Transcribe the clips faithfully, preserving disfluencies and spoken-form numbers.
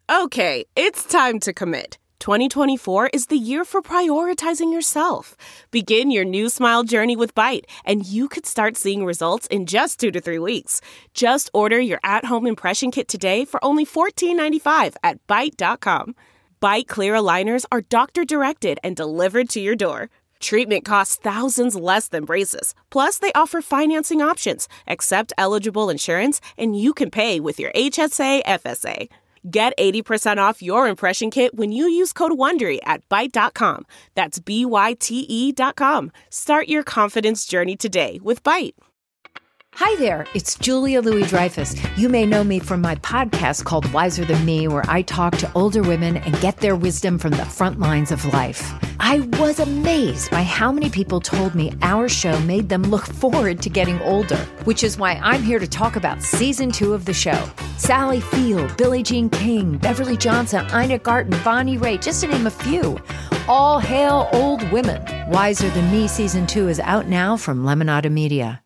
Okay, it's time to commit. twenty twenty-four is the year for prioritizing yourself. Begin your new smile journey with Byte, and you could start seeing results in just two to three weeks. Just order your at-home impression kit today for only fourteen ninety-five at byte dot com. Byte Clear aligners are doctor-directed and delivered to your door. Treatment costs thousands less than braces. Plus, they offer financing options, accept eligible insurance, and you can pay with your H S A F S A. Get eighty percent off your impression kit when you use code WONDERY at byte dot com. That's B Y T E dot com. Start your confidence journey today with Byte. Hi there, it's Julia Louis-Dreyfus. You may know me from my podcast called Wiser Than Me, where I talk to older women and get their wisdom from the front lines of life. I was amazed by how many people told me our show made them look forward to getting older, which is why I'm here to talk about season two of the show. Sally Field, Billie Jean King, Beverly Johnson, Ina Garten, Bonnie Raitt, just to name a few. All hail old women. Wiser Than Me season two is out now from Lemonada Media.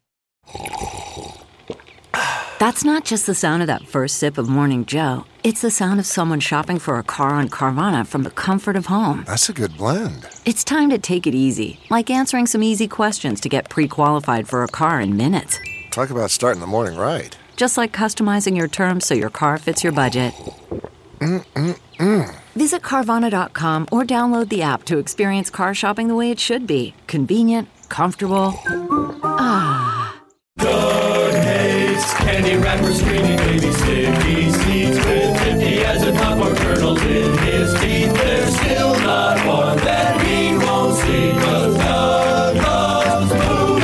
That's not just the sound of that first sip of Morning Joe. It's the sound of someone shopping for a car on Carvana from the comfort of home. That's a good blend. It's time to take it easy, like answering some easy questions to get pre-qualified for a car in minutes. Talk about starting the morning right. Just like customizing your terms so your car fits your budget. Mm-mm-mm. Visit Carvana dot com or download the app to experience car shopping the way it should be. Convenient, comfortable. Ah. Doug hates candy wrappers, screaming baby sticky seeds with fifty as a top or kernels in his teeth. There's still not one that he won't see, 'cause Doug loves movies.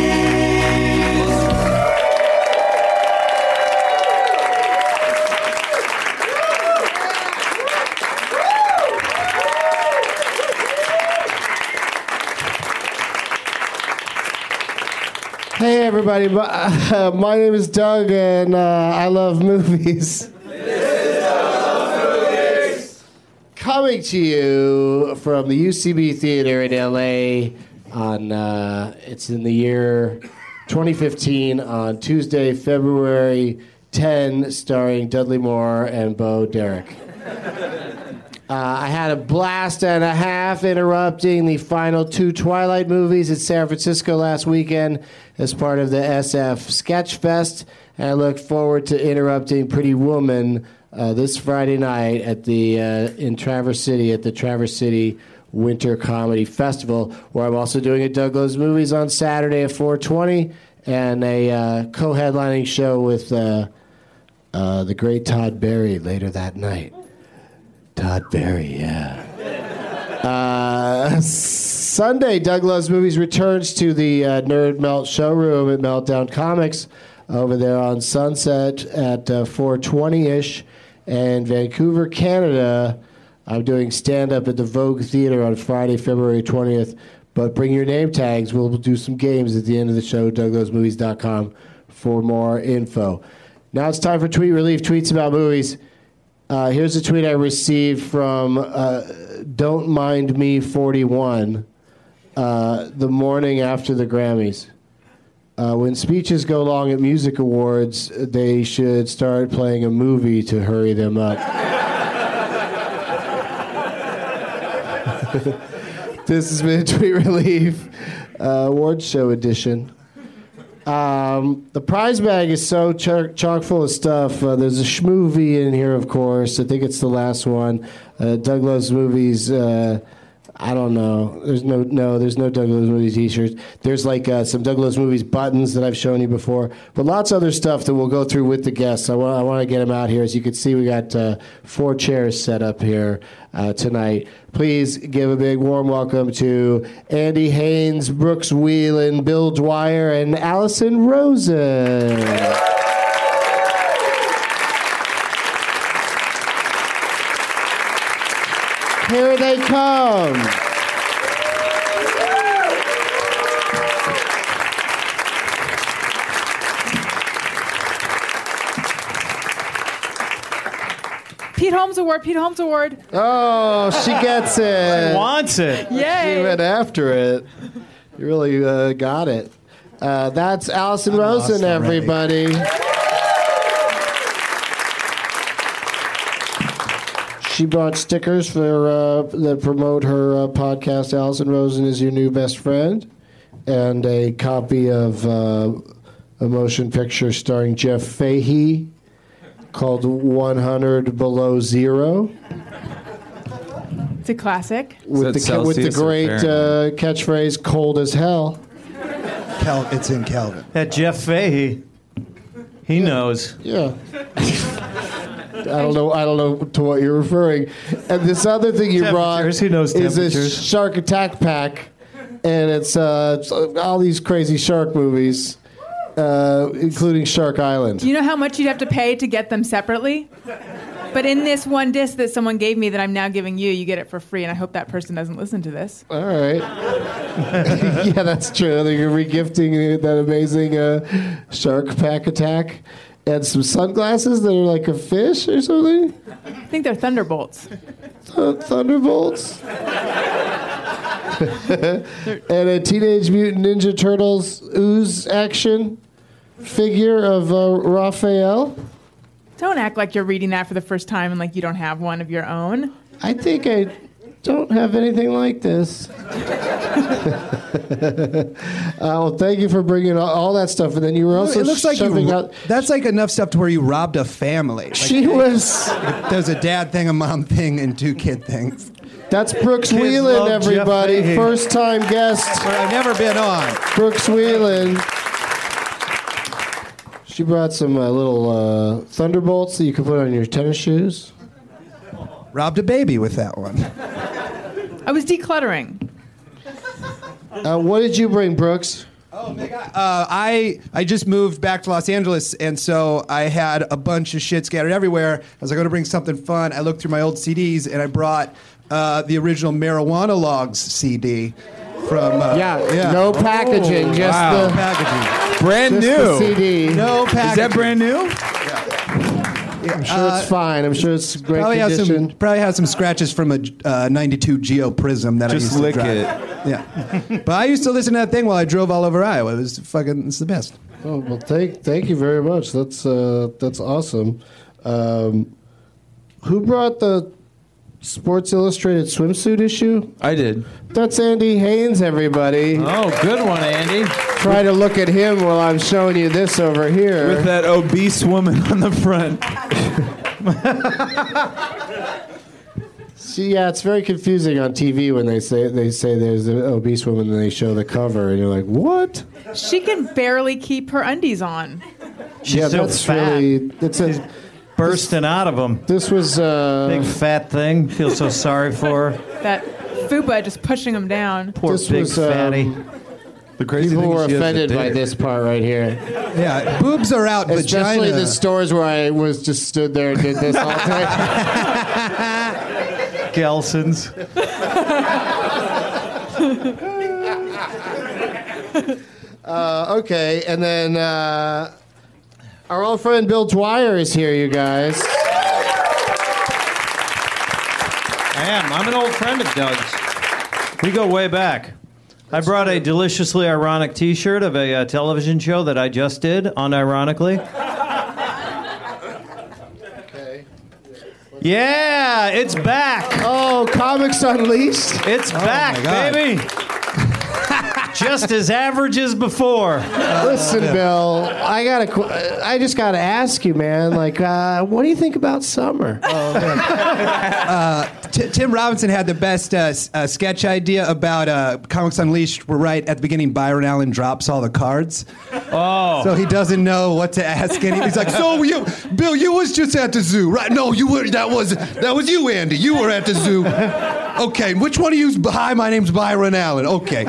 Hey everybody, my, uh, my name is Doug and uh, I love movies. This is Doug Movies. Coming to you from the U C B Theater in L A on, uh, it's in the year twenty fifteen on Tuesday, February tenth, starring Dudley Moore and Bo Derek. Uh, I had a blast and a half interrupting the final two Twilight movies in San Francisco last weekend as part of the S F Sketch Fest, and I look forward to interrupting Pretty Woman uh, this Friday night at the uh, in Traverse City at the Traverse City Winter Comedy Festival, where I'm also doing a Doug Loves Movies on Saturday at four twenty and a uh, co-headlining show with uh, uh, the great Todd Barry later that night. Todd Barry, yeah. Uh, Sunday, Doug Loves Movies returns to the uh, Nerd Melt showroom at Meltdown Comics over there on Sunset at uh, four twenty-ish. And Vancouver, Canada, I'm doing stand-up at the Vogue Theater on Friday, February twentieth. But bring your name tags. We'll do some games at the end of the show, doug loves movies dot com for more info. Now it's time for Tweet Relief, tweets about movies. Uh, here's a tweet I received from uh, Don't Mind Me forty-one uh, the morning after the Grammys. Uh, when speeches go long at music awards, they should start playing a movie to hurry them up. This has been Tweet Relief, uh, award show edition. Um, the prize bag is so chock, chock full of stuff. Uh, there's a schmovie in here, of course. I think it's the last one. Uh, Doug Loves Movies. Uh, I don't know. There's no no. There's no Doug Loves Movies T-shirts. There's like uh, some Doug Loves Movies buttons that I've shown you before, but lots of other stuff that we'll go through with the guests. I want I want to get them out here. As you can see, we got uh, four chairs set up here uh, tonight. Please give a big warm welcome to Andy Haynes, Brooks Whelan, Bill Dwyer, and Allison Rosen. Here they come. Pete Holmes Award, Pete Holmes Award. Oh, she gets it. She wants it. Yay. She went after it. You really uh, got it. Uh, that's Allison I'm Rosen, lost already. everybody. She brought stickers for uh, that promote her uh, podcast, Allison Rosen is Your New Best Friend, and a copy of uh, a motion picture starring Jeff Fahey called one hundred Below Zero. It's a classic. With the, ca- with the great uh, catchphrase, cold as hell. Cal- it's in Calvin. That Jeff Fahey, he yeah. knows. Yeah. I don't know. I don't know to what you're referring. And this other thing you brought he knows is a Shark Attack pack, and it's uh, all these crazy shark movies, uh, including Shark Island. Do you know how much you'd have to pay to get them separately? But in this one disc that someone gave me that I'm now giving you, you get it for free, and I hope that person doesn't listen to this. All right. Yeah, that's true. You're regifting that amazing uh, Shark Pack Attack. And some sunglasses that are like a fish or something? I think they're Thunderbolts. Th- Thunderbolts? And a Teenage Mutant Ninja Turtles ooze action figure of uh, Raphael? Don't act like you're reading that for the first time and like you don't have one of your own. I think I don't have anything like this. uh, well, thank you for bringing all, all that stuff, and then you were also it looks like shoving you, out. That's like enough stuff to where you robbed a family. Like, she was. There's a dad thing, a mom thing, and two kid things. That's Brooks Kids Whelan, love everybody. Jeff First time guest. But I've never been on. Brooks Whelan. She brought some uh, little uh, Thunderbolts that you can put on your tennis shoes. Robbed a baby with that one. I was decluttering. Uh, what did you bring, Brooks? Oh my God! Uh, I I just moved back to Los Angeles, and so I had a bunch of shit scattered everywhere. I was like, I'm gonna bring something fun. I looked through my old C Ds, and I brought uh, the original Marijuana Logs C D from. Uh, yeah, yeah, no packaging, oh, just wow. the packaging, brand just new the C D. No packaging. Is that brand new? Yeah. I'm sure Uh, it's fine. I'm sure it's great Probably has condition. some. Probably has some scratches from a uh, ninety-two Geo Prism that Just I used lick to drive. it. Yeah, but I used to listen to that thing while I drove all over Iowa. It was fucking. It's the best. Oh well, thank thank you very much. That's uh, that's awesome. Um, who brought the Sports Illustrated swimsuit issue? I did. That's Andy Haynes, everybody. Oh, good one, Andy. Try to look at him while I'm showing you this over here. With that obese woman on the front. See, yeah, it's very confusing on T V when they say they say there's an obese woman and they show the cover and you're like, what? She can barely keep her undies on. She's yeah, so that's fat. really. It's a. Bursting out of them. This was uh, big fat thing. Feel so sorry for her. That fupa just pushing them down. Poor this big was, fatty. Um, The crazy people thing were is she has offended the by dick. this part right here. Yeah, boobs are out. Especially vagina. the stores where I was just stood there and did this all day. Gelson's. uh, okay, and then uh, our old friend Bill Dwyer is here, you guys. I am. I'm an old friend of Doug's. We go way back. I brought a deliciously ironic T-shirt of a uh, television show that I just did, unironically. Okay. Yeah, it's back. Oh, Comics Unleashed. It's back, my God. baby. Just as average as before. Listen, Bill, I gotta. qu- I just gotta ask you, man. Like, uh, what do you think about summer? uh, T- Tim Robinson had the best uh, s- uh, sketch idea about uh, Comics Unleashed. We're right at the beginning. Byron Allen drops all the cards, Oh. so he doesn't know what to ask. And he's like, "So you, Bill, you was just at the zoo, right? No, you were. That was that was you, Andy. You were at the zoo. Okay, which one of you's? Hi, my name's Byron Allen. Okay."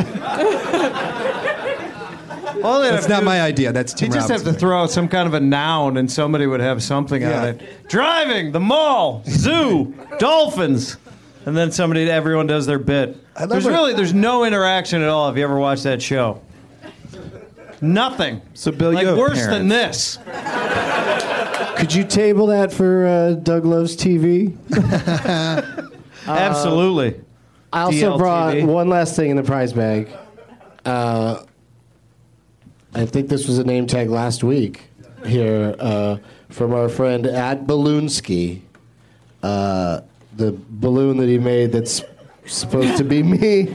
Well, That's not my idea. That's Tim You just Robinson. have to throw out some kind of a noun and somebody would have something Yeah. on it. Driving, the mall, zoo, dolphins. And then somebody, everyone does their bit. I love There's it. really, there's no interaction at all if you ever watch that show. Nothing. So, Bill, like you have worse parents. than this. Could you table that for uh, Doug Loves T V? Absolutely. I also D L T V. brought one last thing in the prize bag. Uh, I think this was a name tag last week here uh, from our friend at Balloonsky. Uh, the balloon that he made that's supposed to be me.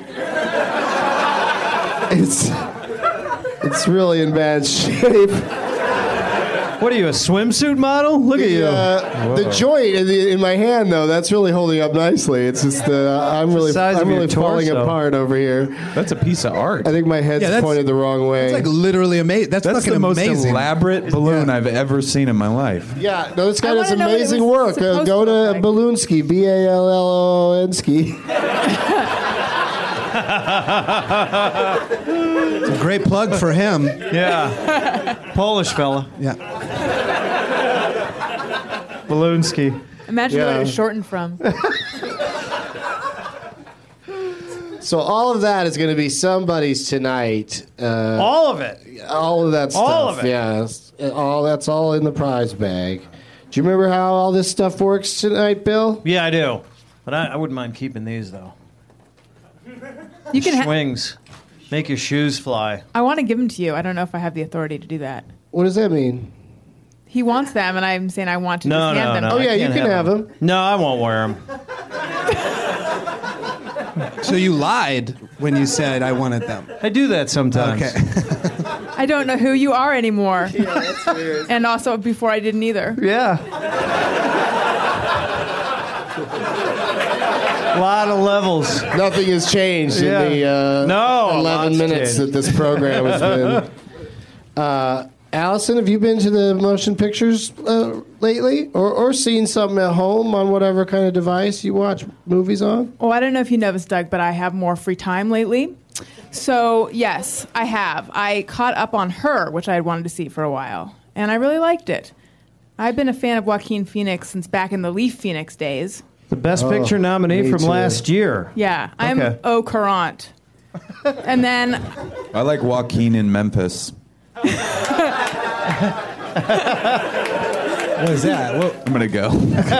It's it's really in bad shape. What are you, a swimsuit model? Look at you. Uh, the joint in, the, in my hand, though, that's really holding up nicely. It's just uh, I'm really size I'm of your really falling torso. apart over here. That's a piece of art. I think my head's Yeah, that's- pointed the wrong way. It's like literally amazing. That's, That's fucking the most amazing. elaborate balloon I've ever seen in my life. yeah, no, this guy I does wanna know what it amazing was work. Uh, supposed go to to look like. Balloonski, B A L L O N ski. It's a great plug for him. Yeah. Polish fella. Yeah. Balloonski. Imagine Yeah. what it's shortened from. So all of that is going to be somebody's tonight. Uh, All of it. all of that stuff. All of it. Yes. All that's all in the prize bag. Do you remember how all this stuff works tonight, Bill? Yeah, I do. But I, I wouldn't mind keeping these, though. You can. Ha- Swings. Make your shoes fly. I want to give them to you. I don't know if I have the authority to do that. What does that mean? He wants them, and I'm saying I want to No, just hand no, them. no. Oh, I yeah, you can't can have them. No, I won't wear them. So you lied when you said I wanted them. I do that sometimes. Okay. I don't know who you are anymore. Yeah, that's weird. And also, before I didn't either. Yeah. A lot of levels. Nothing has changed Yeah. in the uh, No, eleven lots minutes changed. that this program has been. Uh, Allison, have you been to the motion pictures uh, lately? Or, or seen something at home on whatever kind of device you watch movies on? Oh, I don't know if you know this, Doug, but I have more free time lately. So, yes, I have. I caught up on Her, which I had wanted to see for a while, and I really liked it. I've been a fan of Joaquin Phoenix since back in the Leaf Phoenix days. The Best Oh, Picture nominee me from too. last year. Yeah, I'm Okay. Au Courant. And then I like Joaquin in Memphis. What is that? What? I'm gonna go.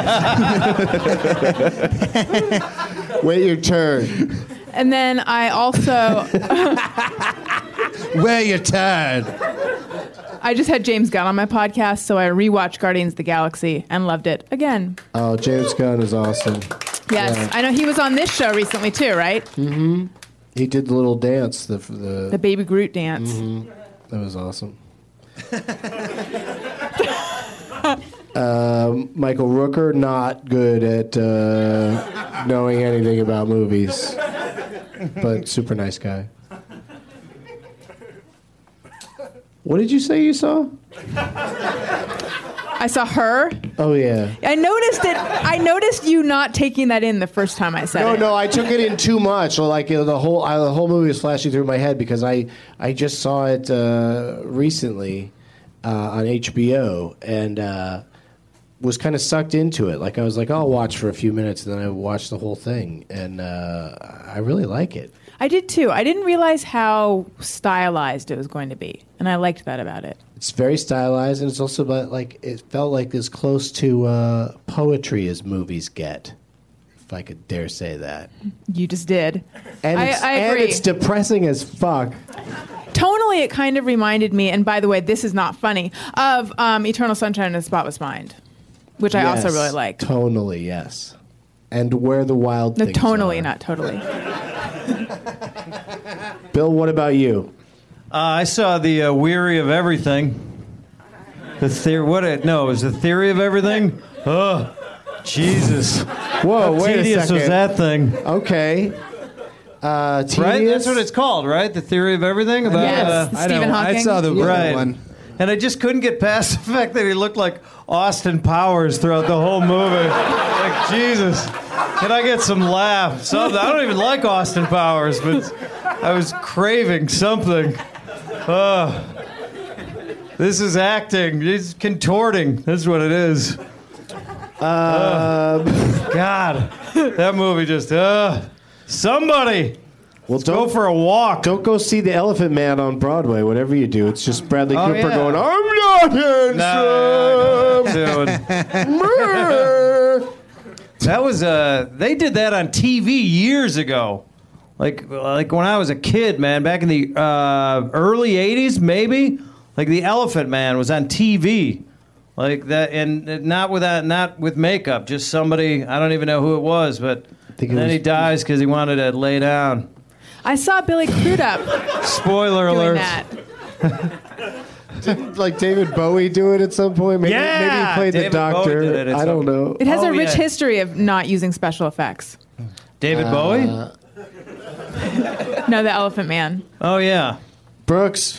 Wait your turn. and then I also Where you turn? I just had James Gunn on my podcast, so I rewatched Guardians of the Galaxy and loved it again. Oh, James Gunn is awesome. Yes, Yeah. I know he was on this show recently too, right? Mm-hmm. He did the little dance. The the, The Baby Groot dance. Mhm. That was awesome. um, Michael Rooker, not good at uh, knowing anything about movies, but super nice guy. What did you say you saw? I saw Her. Oh yeah. I noticed it. I noticed you not taking that in the first time I said No, it. no, I took it in too much. Like you know, the whole I, the whole movie was flashing through my head because I I just saw it uh, recently uh, on H B O and uh, was kind of sucked into it. Like I was like, oh, I'll watch for a few minutes, and then I watched the whole thing, and uh, I really like it. I did too. I didn't realize how stylized it was going to be, and I liked that about it. It's very stylized, and it's also about like it felt like as close to uh, poetry as movies get, if I could dare say that. You just did. And I, it's, I and agree. it's depressing as fuck. Tonally, it kind of reminded me, and by the way, this is not funny, of um, Eternal Sunshine of the Spotless Mind, which I also Yes, really liked. Tonally, yes. And Where the Wild No, Things tonally, Are. not totally. Bill, what about you? Uh, I saw the uh, Weary of Everything. The theory. What? It, no, it was the Theory of Everything. Oh, Jesus! Whoa, How wait a tedious second. was that thing? Okay. Uh, tedious? Right? That's what it's called, right? The Theory of Everything. About, Yes, uh, the Stephen Hawking. I saw the right. one. And I just couldn't get past the fact that he looked like Austin Powers throughout the whole movie. Like, Jesus, can I get some laugh? Something. I don't even like Austin Powers, but I was craving something. Uh, this is acting. He's contorting. That's what it is. Uh, God, that movie just, uh, somebody. well, Go don't, for a walk. don't go see The Elephant Man on Broadway, whatever you do. It's just Bradley Oh, Cooper yeah. going, I'm not No, handsome. dude. That was uh they did that on T V years ago. Like like when I was a kid, man, back in the uh, early eighties maybe. Like The Elephant Man was on T V. like that, and not without, not with makeup, just somebody. I don't even know who it was, but think it then was- he dies because he wanted to lay down. I saw Billy Crudup Spoiler doing alert. that. Didn't like David Bowie do it at some point? Maybe, Yeah, maybe he played David the Bowie doctor. did it at I some- don't know. It has Oh, a rich yeah. history of not using special effects. David Bowie? Uh, No, the Elephant Man. Oh yeah. Brooks.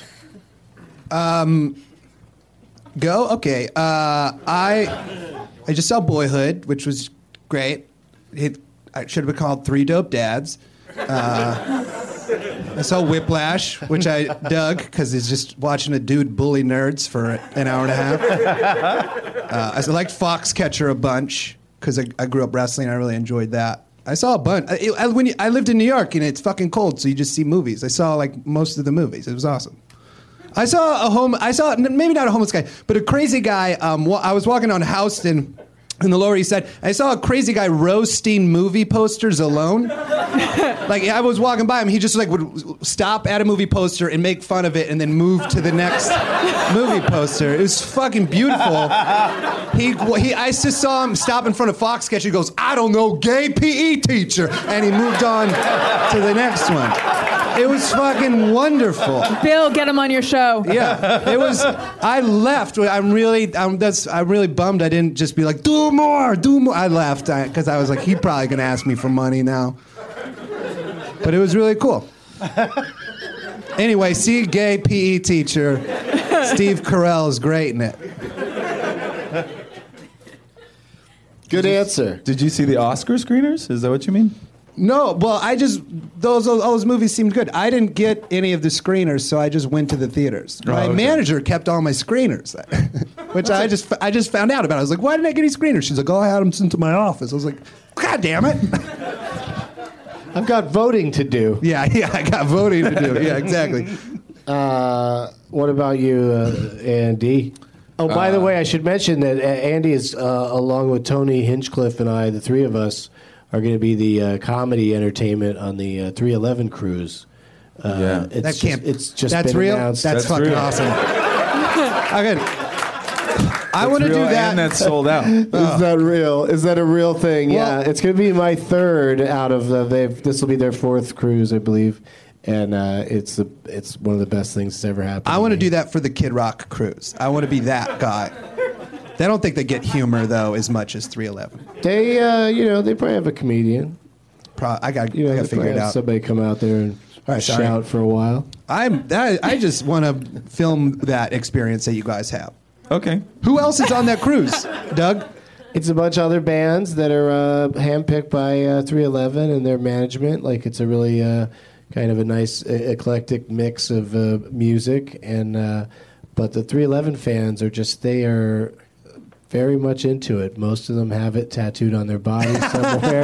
Go? Okay. Uh, I I just saw Boyhood, which was great. It, it should have been called Three Dope Dads. Uh, I saw Whiplash, which I dug because it's just watching a dude bully nerds for an hour and a half. Uh, I liked Foxcatcher a bunch because I, I grew up wrestling. I really enjoyed that. I saw a bunch. I, I, when you, I lived in New York and it's fucking cold, so you just see movies. I saw like most of the movies. It was awesome. I saw a home. I saw maybe not a homeless guy, but a crazy guy. Um, wa- I was walking on Houston in the Lower East Side. I saw a crazy guy roasting movie posters alone. Like I was walking by him, he just like would stop at a movie poster and make fun of it, and then move to the next movie poster. It was fucking beautiful. He, he, I just saw him stop in front of Foxcatcher. He goes, "I don't know, gay P E teacher," and he moved on to the next one. It was fucking wonderful. Bill, get him on your show. Yeah, it was. I left. I'm really. I'm. That's. I'm really bummed. I didn't just be like, do more, do more. I left because I, I was like, he's probably gonna ask me for money now. But it was really cool. Anyway, see, gay P E teacher Steve Carell is great in it. Good answer. Did you see the Oscar screeners? Is that what you mean? No, well, I just those those, those movies seemed good. I didn't get any of the screeners, so I just went to the theaters. Oh, my okay. manager kept all my screeners, which I just I just found out about. I was like, "Why didn't I get any screeners?" She's like, "Oh, I had them sent to my office." I was like, "God damn it!" I've got voting to do. Yeah, yeah, I got voting to do. Yeah, exactly. Uh, what about you, uh, Andy? Oh, by the way, I should mention that uh, Andy is, uh, along with Tony Hinchcliffe and I, the three of us, are going to be the uh, comedy entertainment on the uh, three eleven cruise. Uh, Yeah. it's That just, can't. It's just that's been real. announced. That's, That's fucking real. awesome. Okay. I want to Real, do that. and that's sold out. Is that real? Is that a real thing? Well- yeah, it's going to be my third out of the. They've, this will be their fourth cruise, I believe, and uh, it's the it's one of the best things that's ever happened. I want to me. do that for the Kid Rock cruise. I want to be that guy. They don't think they get humor though as much as three eleven. They, uh, you know, they probably have a comedian. Pro- I got. You know, I got they to figure probably it have out. Somebody come out there and All right, sorry. shout for a while. I'm. I, I just want to film that experience that you guys have. Okay. Who else is on that cruise, Doug? It's a bunch of other bands that are uh, handpicked by uh, three eleven and their management. Like it's a really uh, kind of a nice e- eclectic mix of uh, music, and uh, but the three eleven fans are just they are very much into it. Most of them have it tattooed on their body somewhere,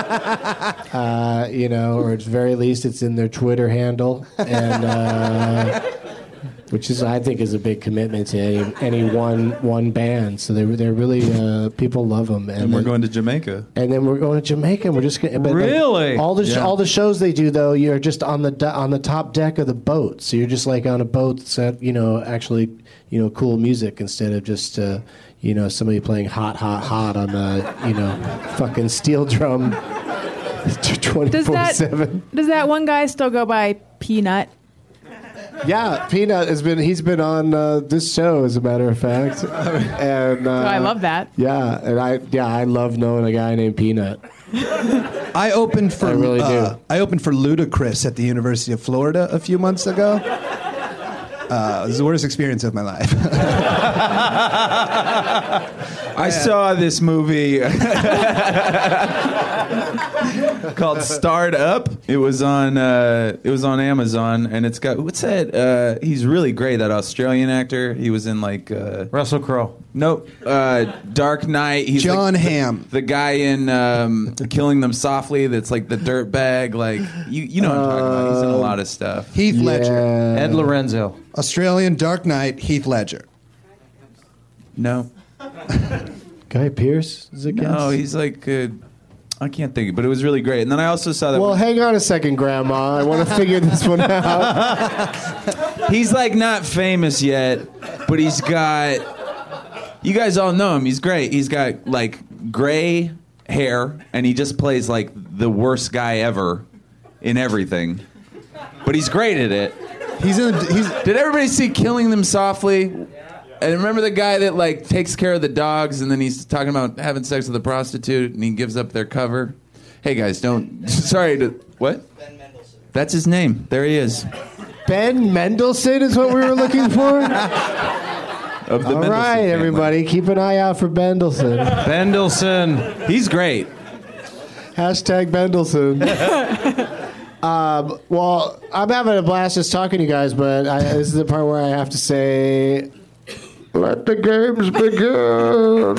uh, you know, or at very least it's in their Twitter handle, and. Uh, Which is, I think, is a big commitment to any, any one one band. So they're they're really uh, people love them. And we're going to Jamaica. And then we're going to Jamaica. And we're just gonna, but, like, Really? all the sh- Yeah. all the shows they do though, you're just on the de- on the top deck of the boat. So you're just like on a boat that's got, you know, actually, you know, cool music instead of just uh, you know, somebody playing hot hot hot on the, you know, fucking steel drum Does twenty-four that seven. does that one guy still go by Peanut? Yeah, Peanut has been. He's been on uh, this show, as a matter of fact. And uh, Oh, I love that. Yeah, and I yeah I love knowing a guy named Peanut. I opened for I really uh, do. I opened for Ludacris at the University of Florida a few months ago. Uh, it was the worst experience of my life. I saw this movie called Starred Up. It was on uh, it was on Amazon, and it's got what's that? Uh, he's really great. That Australian actor. He was in like uh, Russell Crowe. Nope. Uh, Dark Knight. He's John like, Hamm. The guy in um, Killing Them Softly. That's like the dirt bag. Like you, you know what I'm talking about. He's in a lot of stuff. Heath Ledger, Yeah. Ed Lorenzo. Australian Dark Knight, Heath Ledger. No, Guy Pearce is it? no, he's like uh, I can't think, but it was really great. And then I also saw that. Well, one- hang on a second, Grandma. I want to figure this one out. He's like not famous yet, but he's got You guys all know him. He's great. He's got like gray hair, and he just plays like the worst guy ever in everything. But he's great at it. He's in. He's. Did everybody see Killing Them Softly? And remember the guy that like takes care of the dogs, and then he's talking about having sex with a prostitute, and he gives up their cover. Hey guys, don't. Sorry to what? Ben Mendelsohn. That's his name. There he is. Ben Mendelsohn is what we were looking for. Of the All Mendelsohn right, family. everybody, keep an eye out for Mendelsohn. Bendelson. He's great. Hashtag Mendelsohn. um, well, I'm having a blast just talking to you guys, but I, this is the part where I have to say, let the games begin.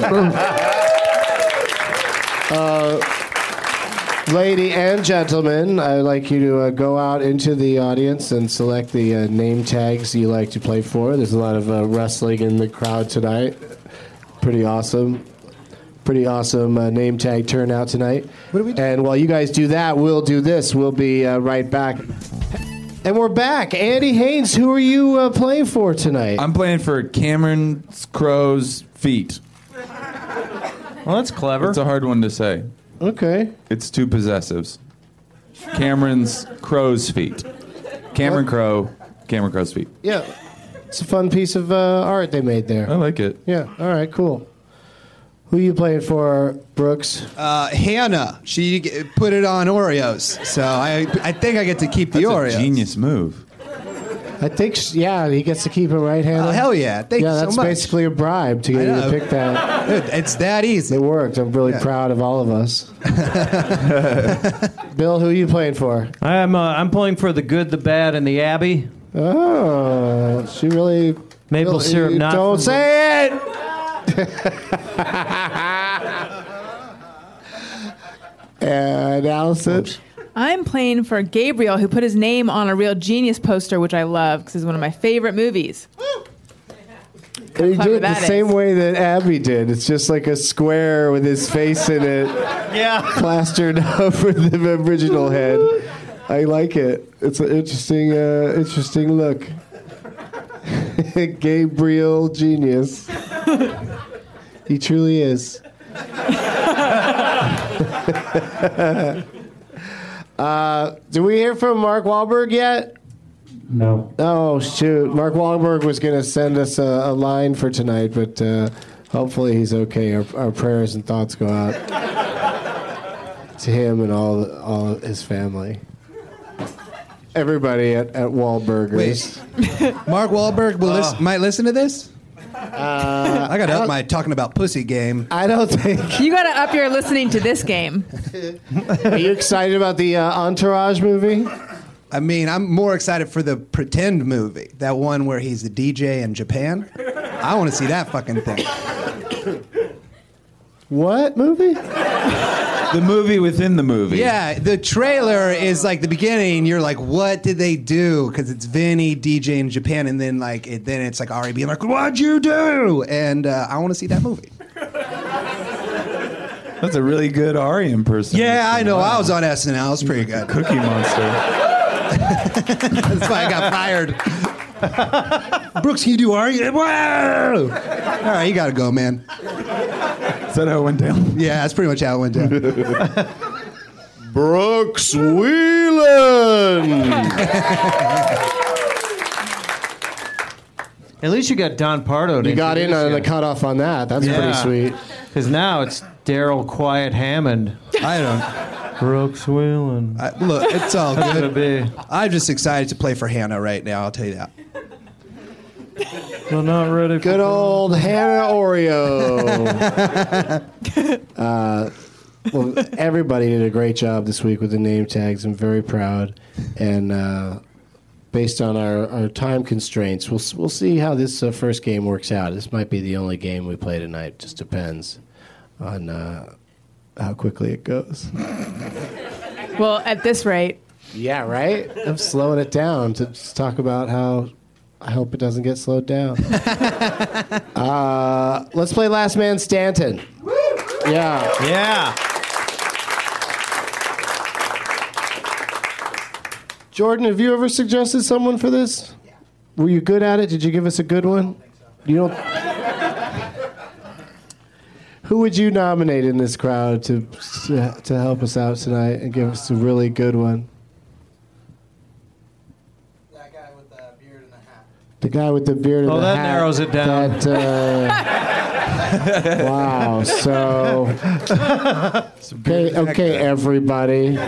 uh, Lady and gentlemen, I'd like you to uh, go out into the audience and select the uh, name tags you like to play for. There's a lot of uh, wrestling in the crowd tonight. Pretty awesome. Pretty awesome uh, name tag turnout tonight. What do we do? And while you guys do that, we'll do this. We'll be uh, right back. And we're back. Andy Haynes, who are you uh, playing for tonight? I'm playing for Cameron Crowe's feet. Well, that's clever. It's a hard one to say. Okay. It's two possessives. Cameron's Crowe's feet. Cameron Crowe, Cameron Crowe's feet. Yeah. It's a fun piece of uh, art they made there. I like it. Yeah. All right, cool. Who are you playing for, Brooks? Uh, Hannah. She g- put it on Oreos, so I I think I get to keep the That's Oreos. a genius move. I think, sh- yeah, he gets to keep it right handed. Oh, hell yeah. Thank yeah, you so that's much. basically a bribe to get I you to know. pick that. Dude, it's that easy. It worked. I'm really Yeah. proud of all of us. Bill, who are you playing for? I'm uh, I'm playing for the good, the bad, and the Abbey. Oh, she really... Maple Bill, syrup, you not Don't from- say it! And Allison? I'm playing for Gabriel, who put his name on a Real Genius poster, which I love because it's one of my favorite movies. And he clever did it the that is. same way that Abby did. It's just like a square with his face in it, Yeah. plastered over the original head. I like it. It's an interesting, uh, interesting look. Gabriel Genius. He truly is. uh, did we hear from Mark Wahlberg yet? No. Oh, shoot. Mark Wahlberg was going to send us a, a line for tonight, but uh, hopefully he's okay. Our, our prayers and thoughts go out to him and all all his family. Everybody at, at Wahlburgers. Mark Wahlberg will lis- might listen to this. Uh, I got to up my talking about pussy game. I don't think. You got to up your listening to this game. Are you excited about the uh, Entourage movie? I mean, I'm more excited for the Pretend movie, that one where he's a D J in Japan. I want to see that fucking thing. What movie? The movie within the movie. Yeah, the trailer is like the beginning. You're like, what did they do? Because it's Vinny D J in Japan, and then like it, then it's like Ari being like, what'd you do? And uh, I want to see that movie. That's a really good Ari impersonation. Yeah, I know. I was on S N L. It was pretty good. Cookie Monster. That's why I got fired. Brooks, can you do Ari? Whoa! All right, you got to go, man. Is that how it went down? Yeah, that's pretty much how it went down. Brooks Wheelan. At least you got Don Pardo. To You got in on the you. cutoff on that. That's Yeah. pretty sweet. Because now it's Daryl Quiet Hammond. I don't. Brooks Wheelan. I, look, it's all That's gonna good. be. I'm just excited to play for Hannah right now. I'll tell you that. We're not ready. Good old Hannah Oreo. uh, well, everybody did a great job this week with the name tags. I'm very proud. And uh, based on our, our time constraints, we'll we'll see how this uh, first game works out. This might be the only game we play tonight. Just depends on uh, how quickly it goes. Well, at this rate, Yeah, right? I'm slowing it down to just talk about how I hope it doesn't get slowed down. uh, let's play Last Man Stanton. Yeah. Yeah. Jordan, have you ever suggested someone for this? Were you good at it? Did you give us a good one? You don't. Who would you nominate in this crowd to to help us out tonight and give us a really good one? That guy with the beard and the hat. The guy with the beard and Oh, the that hat. narrows it down. That, uh, wow. So, okay, okay, everybody.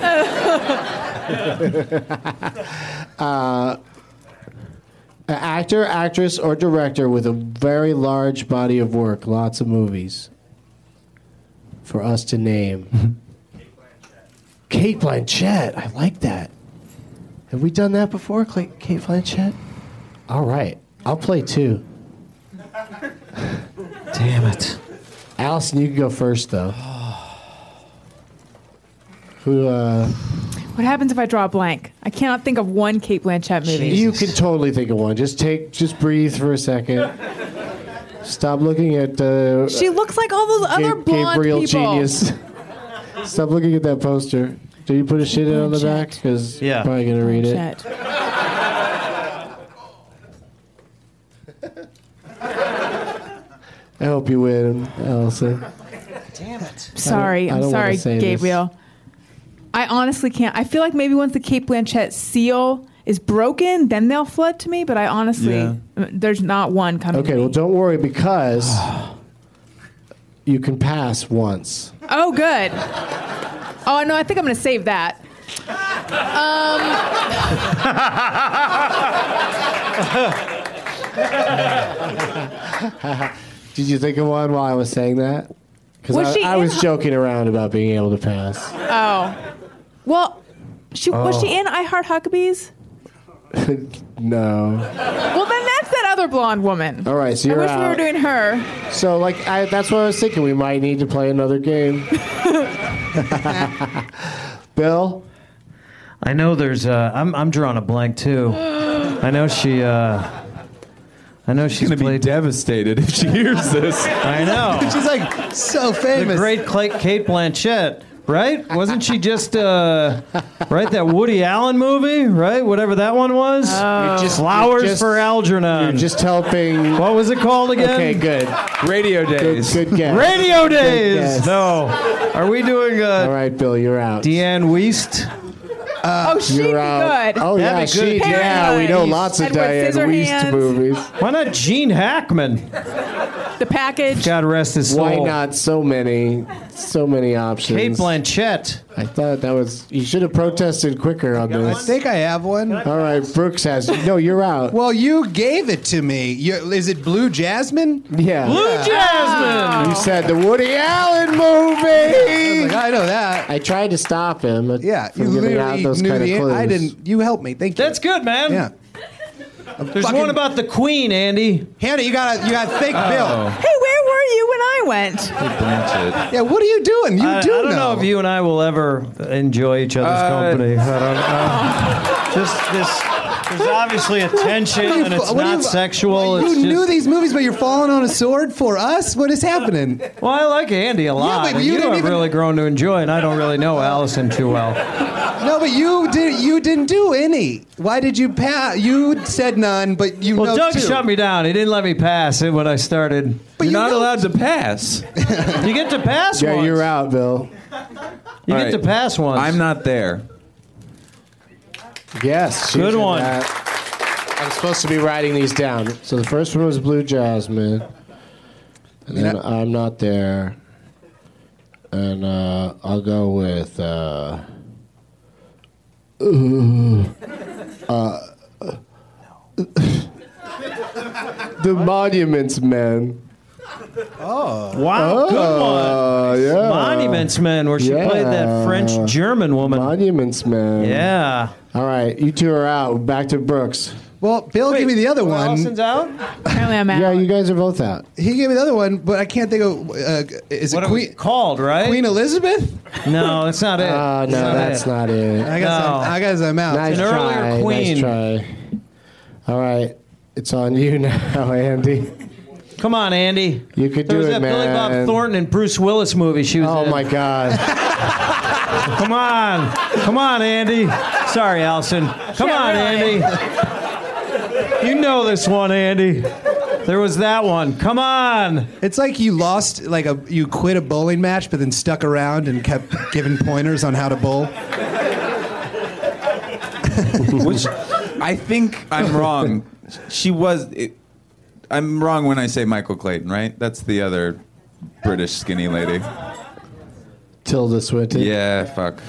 uh, an actor, actress, or director with a very large body of work, lots of movies, for us to name. Kate Blanchett. I like that. Have we done that before, Cla- Kate Blanchett? All right. I'll play two. Damn it. Allison, you can go first, though. Who, uh... What happens if I draw a blank? I cannot think of one Kate Blanchett movie. You can totally think of one. Just take, just breathe for a second. Stop looking at, uh... She looks like all those other Ga- blonde Gabriel people. Genius. Stop looking at that poster. Did you put a shit in on the back? Because Yeah. you're probably going to read it. Shit. I hope you win, Allison. Damn it. Sorry, I I'm don't wanna sorry, say this. Gabriel. I honestly can't. I feel like maybe once the Kate Blanchett seal is broken, then they'll flood to me. But I honestly, Yeah. there's not one coming. Okay, to me. well, don't worry because you can pass once. Oh, good. Oh no, I think I'm going to save that. Did you think of one while I was saying that? Because Was I, she I in- was joking around about being able to pass. Oh, well, she was Oh. she in I Heart Huckabees? No. Well, then that's that other blonde woman. All right, so I you're wish we were out. doing her. So, like, I, that's what I was thinking. We might need to play another game. Bill? I know there's. Uh, I'm I'm drawing a blank too. I know she. Uh, I know she's She's gonna be played. devastated if she hears this. I know. She's like so The famous. great Cla- Kate Blanchett, right? Wasn't she just uh, right that Woody Allen movie, right? Whatever that one was. You're just- Flowers you're just- for Algernon. You're just helping. What was it called again? Okay, good. Radio Good, days. good guess. Radio Days. guess. No. Are we doing All uh, right, Bill, you're out. Deanne Wiest? Oh, she'd be You're out. good. Oh, yeah, That'd be she, good. yeah, we know lots of Edward Diane Wiest Scissorhands. movies. Why not Gene Hackman? The package. God rest his soul. Why not so many, so many options? Kate Blanchett. I thought that was, you should have protested quicker on I this. think I have one. All right, Brooks has, no, you're out. Well, you gave it to me. You, is it Blue Jasmine? Yeah. Blue Jasmine. You said the Woody Allen I movie. was like, I know that. I tried to stop him. but Yeah, from you giving out literally those knew kind of the clues. I didn't. You helped me. Thank you. That's good, man. Yeah. There's Fucking- one about the Queen, Andy. Hannah, you got you got fake Bill. Hey, where were you when I went? Blanchett. Yeah, what are you doing? You I, do I don't know. know. if you and I will ever enjoy each other's Uh, company. I don't know. Just this. There's obviously a tension, What are you and it's fa- what are not you- sexual. You It's knew just, these movies, but you're falling on a sword for us. What is happening? well, I like Andy a lot. but and you you didn't have even- really grown to enjoy, and I don't really know Allison too well. No, but you did. You didn't do any. Why did you pass? You said none, but you Well, know Doug two. shut me down. He didn't let me pass it when I started. You're you not know- allowed to pass. You get to pass Yeah, once. you're out, Bill. You All get right. to pass once. I'm not there. Yes. Good she's in one. that. I'm supposed to be writing these down. So the first one was Blue Jasmine. And then I'm not there. And uh, I'll go with uh, uh, The Monuments Men. Wow, good one. Oh, yeah. Monuments Men, where she Yeah. played that French German woman. Monuments Men. Yeah. All right, you two are out. Back to Brooks. Well, Bill gave me the other one. Allison's out? Apparently I'm out. Yeah, you guys are both out. He gave me the other one, but I can't think of. Uh, is What it it was Queen called, right? Queen Elizabeth? No, that's not it. Uh, no, that's not it. I guess No. I'm, I guess I'm out. Nice An earlier try. queen. Nice try. All right, it's on you now, Andy. Come on, Andy. You could There do was it, that man. Billy Bob Thornton and Bruce Willis movie she was Oh in. my God! Come on. Come on, Andy. Sorry, Allison. Come Yeah, on, really. Andy. You know this one, Andy. There was that one. Come on. It's like you lost, like a you quit a bowling match, but then stuck around and kept giving pointers on how to bowl. Which I think I'm wrong. She was. It, I'm wrong when I say Michael Clayton, right? That's the other British skinny lady. Tilda Swinton. Yeah, fuck.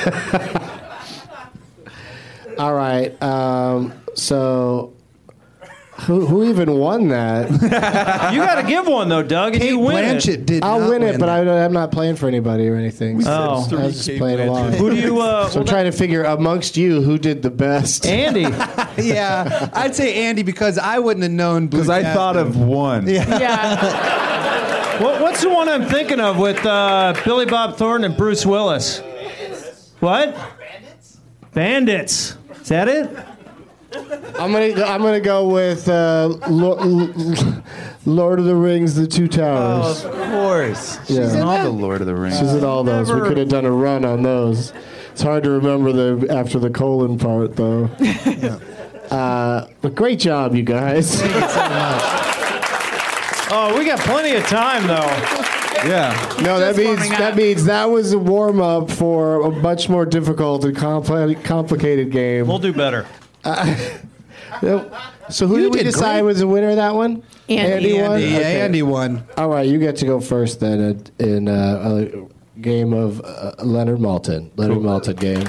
All right. Um, so, who who even won that? You got to give one though, Doug. And Kate you win Blanchett it. did I'll not win it, win but that. I, I'm not playing for anybody or anything. So Oh. I was just playing along. Who do you? Uh, So I'm trying to figure amongst you who did the best. Andy. Yeah, I'd say Andy because I wouldn't have known. Blue Because I Jasmine. thought of one. Yeah. Yeah. What, what's the one I'm thinking of with uh, Billy Bob Thornton and Bruce Willis? What? Bandits. Bandits. Is that it? I'm gonna I'm gonna go with uh, Lo- Lord of the Rings: The Two Towers. Of course. She's Yeah. in all the Lord of the Rings. She's in all those. We could have done a run on those. It's hard to remember the after the colon part, though. uh, but great job, you guys. Oh, we got plenty of time though. Yeah. No, that Just means warming that up. means that was a warm up for a much more difficult and compli- complicated game. We'll do better. Yep. So who You did we did decide great. was the winner of that one? Andy. won. Yeah, Okay. Andy won. All right, you get to go first then in, in uh, a game of uh, Leonard Maltin. Leonard Maltin game.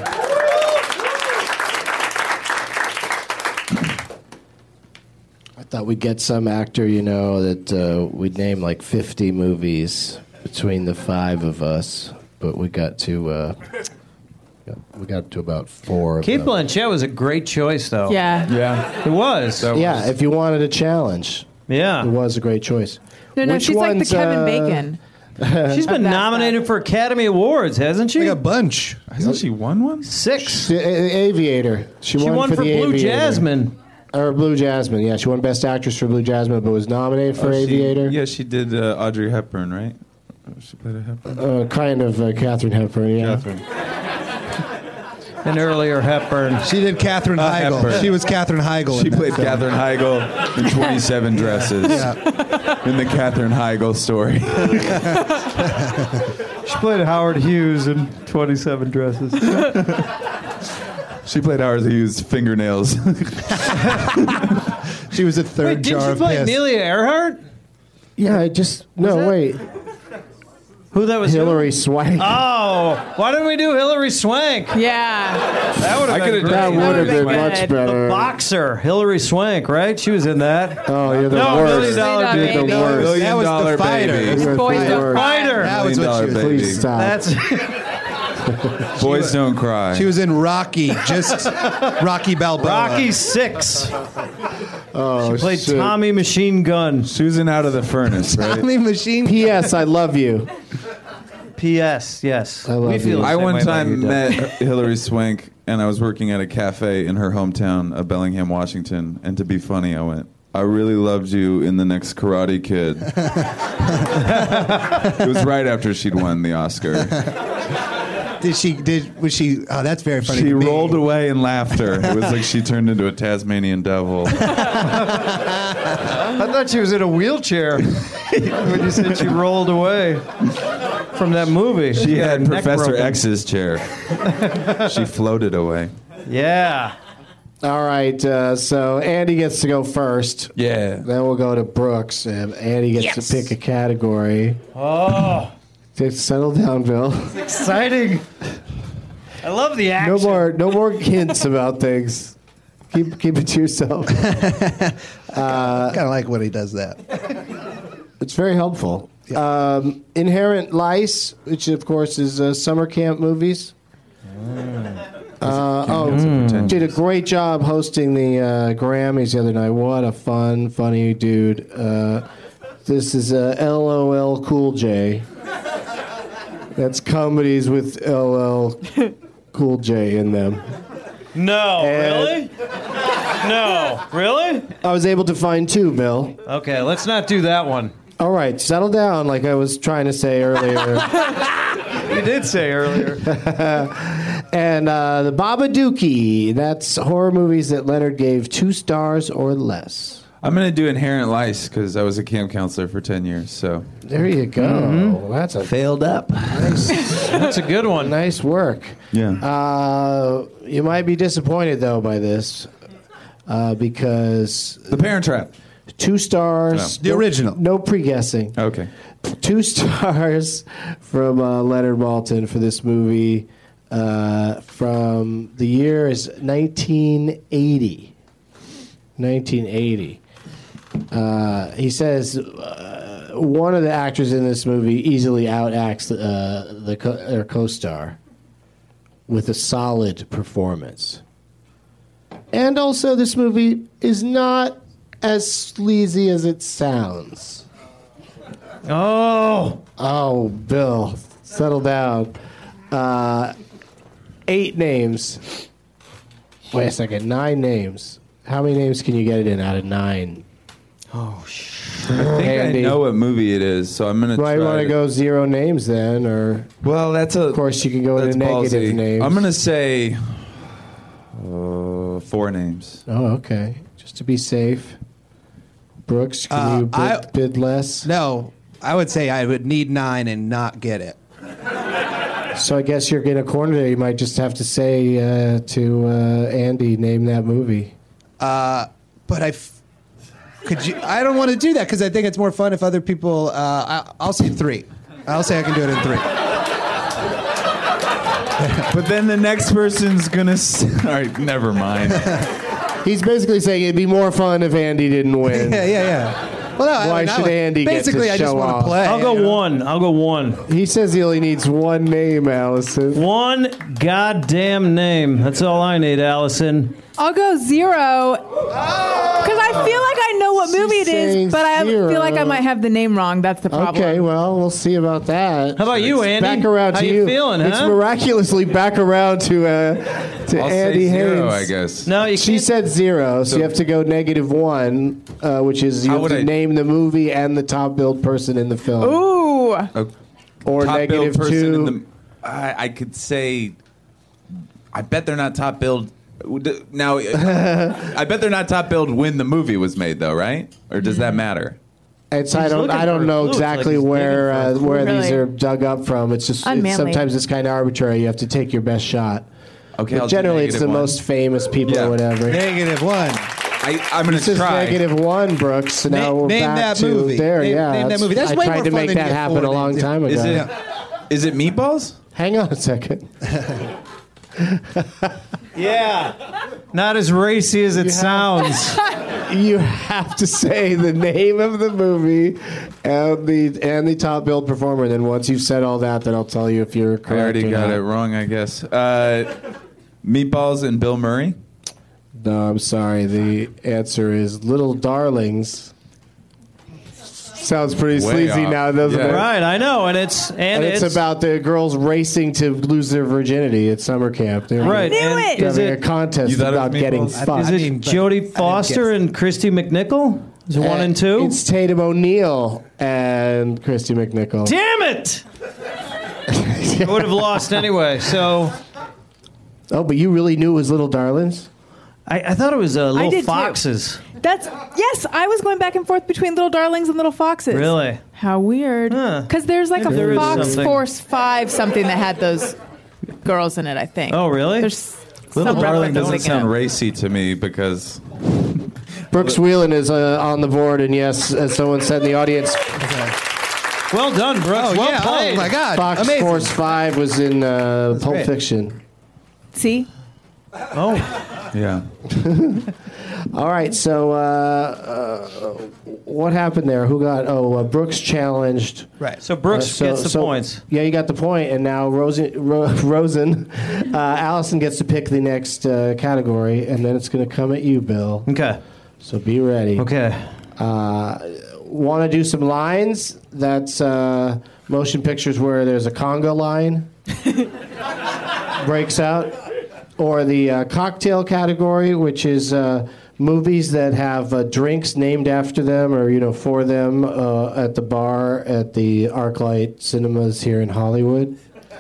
I thought we'd get some actor, you know, that uh, we'd name like fifty movies between the five of us, but we got to uh, we got to about four. Of Kate them. Blanchett was a great choice though. Yeah. Yeah. It was. Yeah, if you wanted a challenge, Yeah. it was a great choice. No, no, Which she's like the one's, Kevin uh, Bacon. She's been That's nominated that. for Academy Awards, hasn't she? Like a bunch. Hasn't she won one? Six. The A- Aviator. She, She won, won for, for the Blue Aviator. Jasmine. Or Blue Jasmine, yeah. She won Best Actress for Blue Jasmine, but was nominated for Oh, she- Aviator. yeah, she did uh, Audrey Hepburn, right? Oh, she played a Hepburn. Uh, kind of uh, Katharine Hepburn, yeah. Catherine. And earlier Hepburn. She did Katherine Uh, Heigl. Hepburn. She was Katherine Heigl. She in that played film. Katherine Heigl in twenty-seven Dresses. In the Katherine Heigl story. She played Howard Hughes in twenty-seven Dresses. She played Howard Hughes' fingernails. She was a third Wait, jar didn't she of play piss. Amelia Earhart? Yeah, I just... No, that- wait. Who that was? Hillary Swank. Oh, why didn't we do Hillary Swank? Yeah. That would have I been could've great. that would have would've been been much good. better. Boxer, Hillary Swank, right? She was in that. Oh, you're the No, worst. Million Dollar Million You're the Baby. worst. Million That was the Dollar fighter. Baby. You're Boys the Don't worst. Cry. Fighter. That was Million what she Dollar was. Baby. Please stop. That's Boys Don't Cry. She was in Rocky, just Rocky Balboa. Rocky Six. oh, Played shit. Tommy Machine Gun. Susan Out of the Furnace, right? Tommy Machine. P S. I love you. P S. Yes. I love we feel you. the I same one way about time you, Doug. met Hillary Swank, and I was working at a cafe in her hometown of Bellingham, Washington. And to be funny, I went, I really loved you in the next Karate Kid. It was right after she'd won the Oscar. Did she? Did was she? Oh, that's very funny. She to me. rolled away in laughter. It was like she turned into a Tasmanian devil. I thought she was in a wheelchair when you said she rolled away from that movie. She got had her neck Professor broken. X's chair. She floated away. Yeah. All right, uh, so Andy gets to go first. Yeah. Then we'll go to Brooks, and Andy gets Yes. to pick a category. Oh, Just settle down, Bill. exciting. I love the action. No more, no more hints about things. Keep, keep it to yourself. I kind of like when he does that. It's very helpful. Um, Inherent Lice, which of course is uh, summer camp movies. Uh, oh, did a great job hosting the uh, Grammys the other night. What a fun, funny dude. Uh, this is uh, L O L Cool J. That's comedies with L L Cool J in them. No, And- really? No, really? I was able to find two, Bill. Okay, let's not do that one. All right, settle down, like I was trying to say earlier. You did say earlier. And uh, the Babadookie, that's horror movies that Leonard gave two stars or less. I'm gonna do Inherent Lice because I was a camp counselor for ten years. So There you go. Mm-hmm. That's a Failed up. nice, That's a good one. nice work. yeah. Uh, you might be disappointed though by this, uh, because The Parent Trap. two stars. The no- original. No pre-guessing. Okay. Two stars from uh, Leonard Maltin for this movie. Uh, from the year is nineteen eighty. nineteen eighty. Uh, he says uh, one of the actors in this movie easily outacts uh, the co- their co-star with a solid performance. And also, this movie is not as sleazy as it sounds. Oh. Oh, Bill, settle down. Uh, eight names. Wait a second, nine names. How many names can you get it in out of nine? Oh, shit. I think Andy. I know what movie it is, so I'm gonna Well, try. you want to to- go zero names then, or Well, that's a. of course you can go that's into negative ballsy. names. I'm gonna say uh, four names. Oh, okay. Just to be safe. Brooks, can Uh, you bid, I- bid less? No, I would say I would need nine and not get it. So I guess you're in a corner there. You might just have to say uh, to uh, Andy, name that movie. Uh, but I f- could you. I don't want to do that because I think it's more fun if other people. Uh, I, I'll say three. I'll say I can do it in three. But then the next person's gonna. S- All right, never mind. He's basically saying it'd be more fun if Andy didn't win. Yeah, yeah, yeah. Well, no, I Why mean, I should would- Andy get to Basically, I just show want off? to play. I'll go you know? one. I'll go one. He says he only needs one name, Allison. One goddamn name. That's all I need, Allison. I'll go zero because I feel like I know what She's movie it saying is, but I zero. feel like I might have the name wrong. That's the problem. Okay, well, we'll see about that. How about you, Andy? Back around How to you you. feeling, It's huh? miraculously back around to uh, to I'll Andy say zero, Haynes. I guess. No, you She can't. said zero, so, you have to go negative one, uh, which is you How have would to I- name the movie and the top billed person in the film. Ooh. A Or top billed negative person two. in the. I, I could say. I bet they're not top billed. Now, I bet they're not top billed when the movie was made, though, right? Or does that matter? It's, I He's don't looking I for don't a know clue. It's like exactly he's where digging for a uh, clue. where these Really? are dug up from. It's just it's, Unmanly. sometimes it's kind of arbitrary. You have to take your best shot. Okay, But I'll do generally, it's the negative one. most famous people Yeah. or whatever. Negative one. I, I'm going This to is try. negative one, Brooks. So now Na- we're name back that to movie. there. Name- yeah, name that movie. That's I way tried more to fun make than that get happen a four long names. time ago. Is it? Yeah. Is it meatballs? Hang on a second. Yeah. Not as racy as it sounds. You have to say the name of the movie and the and the top billed performer. Then once you've said all that, then I'll tell you if you're correct. I already or got not. it wrong, I guess. Uh, meatballs and Bill Murray. No, I'm sorry. The answer is Little Darlings. Sounds pretty Way sleazy off. now, doesn't Yeah. it? Right, I know, and it's and, And it's, about the girls racing to lose their virginity at summer camp. They're right. Knew and it! They're Is having a it contest You thought it was about getting Meatballs? fucked. is I it mean, but I Jodie didn't Foster guess. and Christy McNichol? Is it one Uh, and two? It's Tatum O'Neal and Christy McNichol. Damn it! I would have lost anyway. So Oh, but you really knew it was Little Darlings? I, I thought it was uh, Little did too. Foxes. That's yes. I was going back and forth between Little Darlings and Little Foxes. Really? How weird. Huh. Because there's like Maybe there a is Fox something. Force Five something that had those girls in it. I think. Oh, really? There's Little some Darling reference doesn't like sound that. racy to me because Brooks Wheelan is uh, on the board, and yes, as someone said in the audience, Well done, Brooks. Oh, well yeah. played. Oh, my God. Fox Amazing. Force five was in uh, Pulp great. Fiction. See, Oh, yeah. All right, so uh, uh, what happened there? Who got? Oh, uh, Brooks challenged. Right. so Brooks Uh, so- gets the so- points. Yeah, you got the point, and now Rosen, Ro- Rosen, uh, Allison gets to pick the next uh, category, and then it's going to come at you, Bill. Okay. So be ready. Okay. Uh, Want to do some lines? That's uh, motion pictures where there's a conga line breaks out, or the uh, cocktail category, which is uh, movies that have uh, drinks named after them or you know for them uh, at the bar at the ArcLight Cinemas here in Hollywood,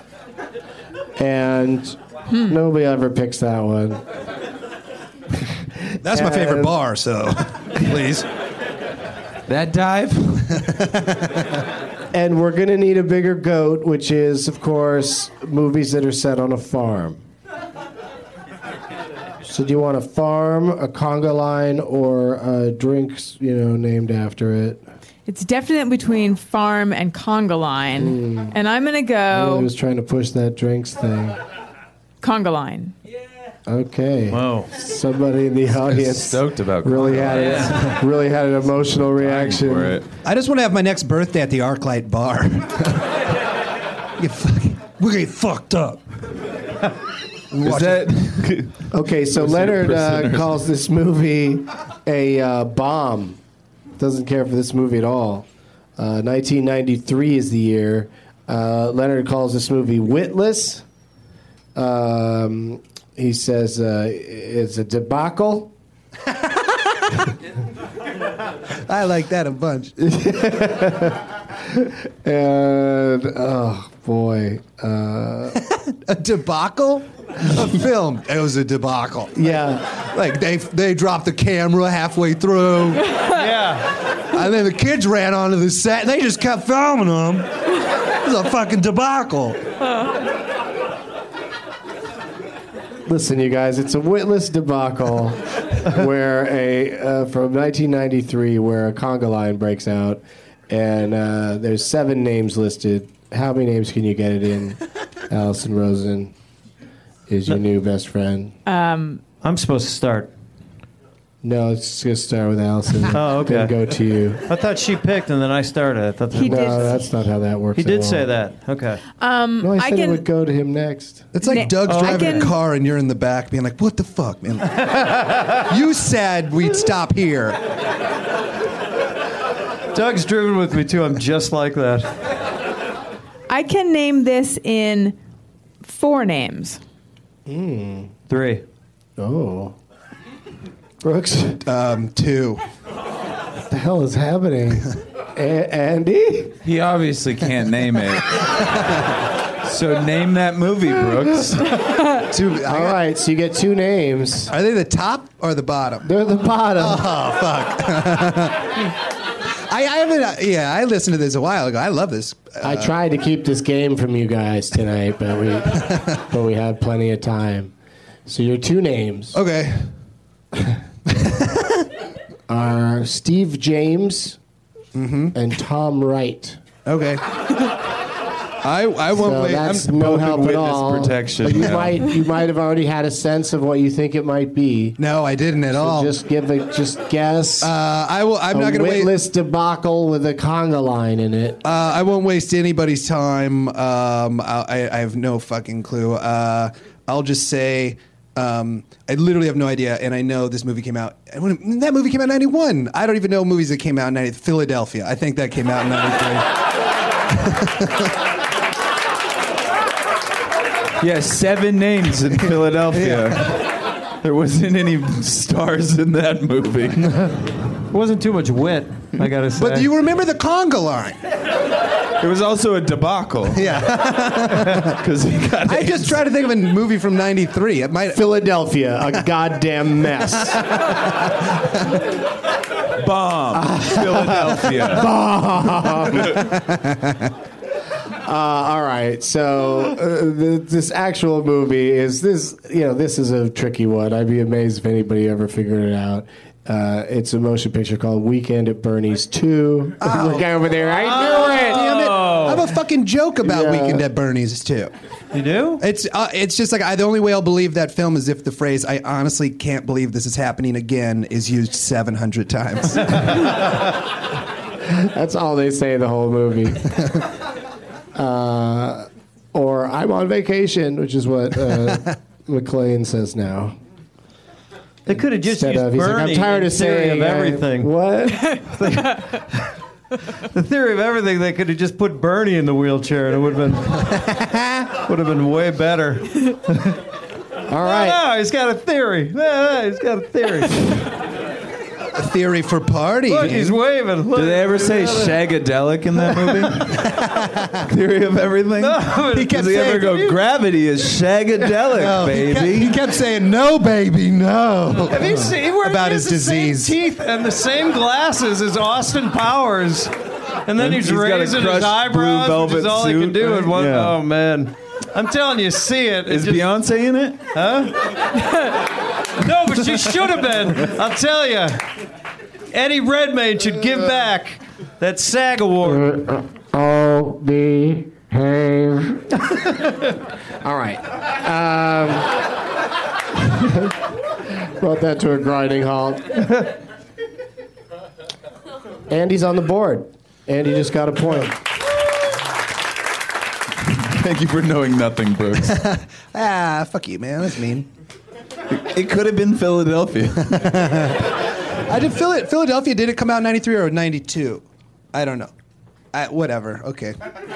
and nobody ever picks that one. That's my favorite And- bar, so. please. That dive? And we're going to need a bigger goat, which is, of course, movies that are set on a farm. So do you want a farm, a conga line, or uh, drinks, you know, named after it? It's definitely between farm and conga line. Mm. And I'm going to I go was trying to push that drinks thing. conga line. Okay. Whoa. Somebody in the audience stoked about really had conga it, really had an emotional reaction. For it. I just want to have my next birthday at the Arclight Bar. Get fucking, we're getting fucked up. Is that Okay, so Leonard uh, calls this movie a uh, bomb. Doesn't care for this movie at all. Uh, nineteen ninety-three is the year. Uh, Leonard calls this movie witless. Um, he says uh, it's a debacle. I like that a bunch. And oh boy, uh, A debacle? A film. It was a debacle. yeah. Like they they dropped the camera halfway through, Yeah. and then the kids ran onto the set, and they just kept filming them. It was a fucking debacle. Listen, you guys, it's a witless debacle where a uh, from nineteen ninety-three where a conga line breaks out, and uh, there's seven names listed. How many names can you get it in? Allison Rosen is your new best friend. Um, I'm supposed to start. No, it's going to start with Allison. Oh, okay. Then go to you. I thought she picked and then I started. I thought that He No, did- that's not how that works. he at did all. say that. Okay. um, No, I I said it can. would go to him next. It's like Na- Doug's Oh, I driving can- a car, and you're in the back, being like, "What the fuck, man? You said we'd stop here." Doug's driven with me too. I'm just like that. I can name this in four names. Three. Oh. Brooks, what Um, two. the hell is happening? A- Andy? He obviously can't name it. So name that movie, Brooks. Two. All right, so you get two names. Are they the top or the bottom? They're the bottom. Oh fuck. I, I haven't. Uh, yeah, I listened to this a while ago. I love this. Uh, I tried to keep this game from you guys tonight, but we but we had plenty of time. So your two names okay. are Steve James Mm-hmm. and Tom Wright. Okay. I I won't So wait. that's I'm no both in help at witness all. protection But you now. might you might have already had a sense of what you think it might be. No, I didn't at So all. just give it. Just guess. uh, I will. I'm a not going to wait. witless debacle with a conga line in it. Uh, I won't waste anybody's time. Um, I, I have no fucking clue. Uh, I'll just say um, I literally have no idea, and I know this movie came out. When, that movie came out in ninety-one. I don't even know movies that came out in ninety. Philadelphia. I think that came out in ninety-three. Yeah, seven names in Philadelphia. There wasn't any stars in that movie. It wasn't too much wit, I gotta say. But do you remember the conga line? It was also a debacle. Yeah. Because he got I AIDS. just tried to think of a movie from ninety-three. It might. Philadelphia, a goddamn mess. Bomb. Philadelphia. Uh, all right, so uh, th- this actual movie is this. You know, this is a tricky one. I'd be amazed if anybody ever figured it out. Uh, it's a motion picture called Weekend at Bernie's two. Oh. Look over there. I knew it. Damn it! I have a fucking joke about Yeah. Weekend at Bernie's too. You do? It's uh, it's just like I, the only way I'll believe that film is if the phrase "I honestly can't believe this is happening again" is used seven hundred times. That's all they say the whole movie. uh, or I'm on vacation, which is what uh, McClane says now. They could have just Instead used of, he's like, Bernie I'm tired in of theory saying of uh, everything. What? The theory of everything, they could have just put Bernie in the wheelchair and it would have been would have been way better. All right. Oh, he's got a theory. Yeah, he's got a theory. A theory for party. Look, he's waving. Look. Did they ever say shagadelic in that movie? Theory of everything. No, he kept Does he ever saying, go? Gravity is shagadelic, No, he baby. kept, he kept saying, "No, baby, no." Have you seen he wears- about he his has the same disease? teeth and the same glasses as Austin Powers, and then And he's, he's got a raising his crushed eyebrows, blue which is velvet all he can suit, do. right? In one, Yeah. Oh man, I'm telling you, see it. it Is just- Beyonce in it? No, but she should have been. I'll tell you. Eddie Redmayne should give back that SAG award. Oh, behave. All right. Um, brought that to a grinding halt. Andy's on the board. Andy just got a point. Thank you for knowing nothing, Brooks. Ah, fuck you, man. That's mean. It could have been Philadelphia. I did. Phila- Philadelphia did it come out in ninety-three or ninety-two? I don't know. I, whatever. Okay.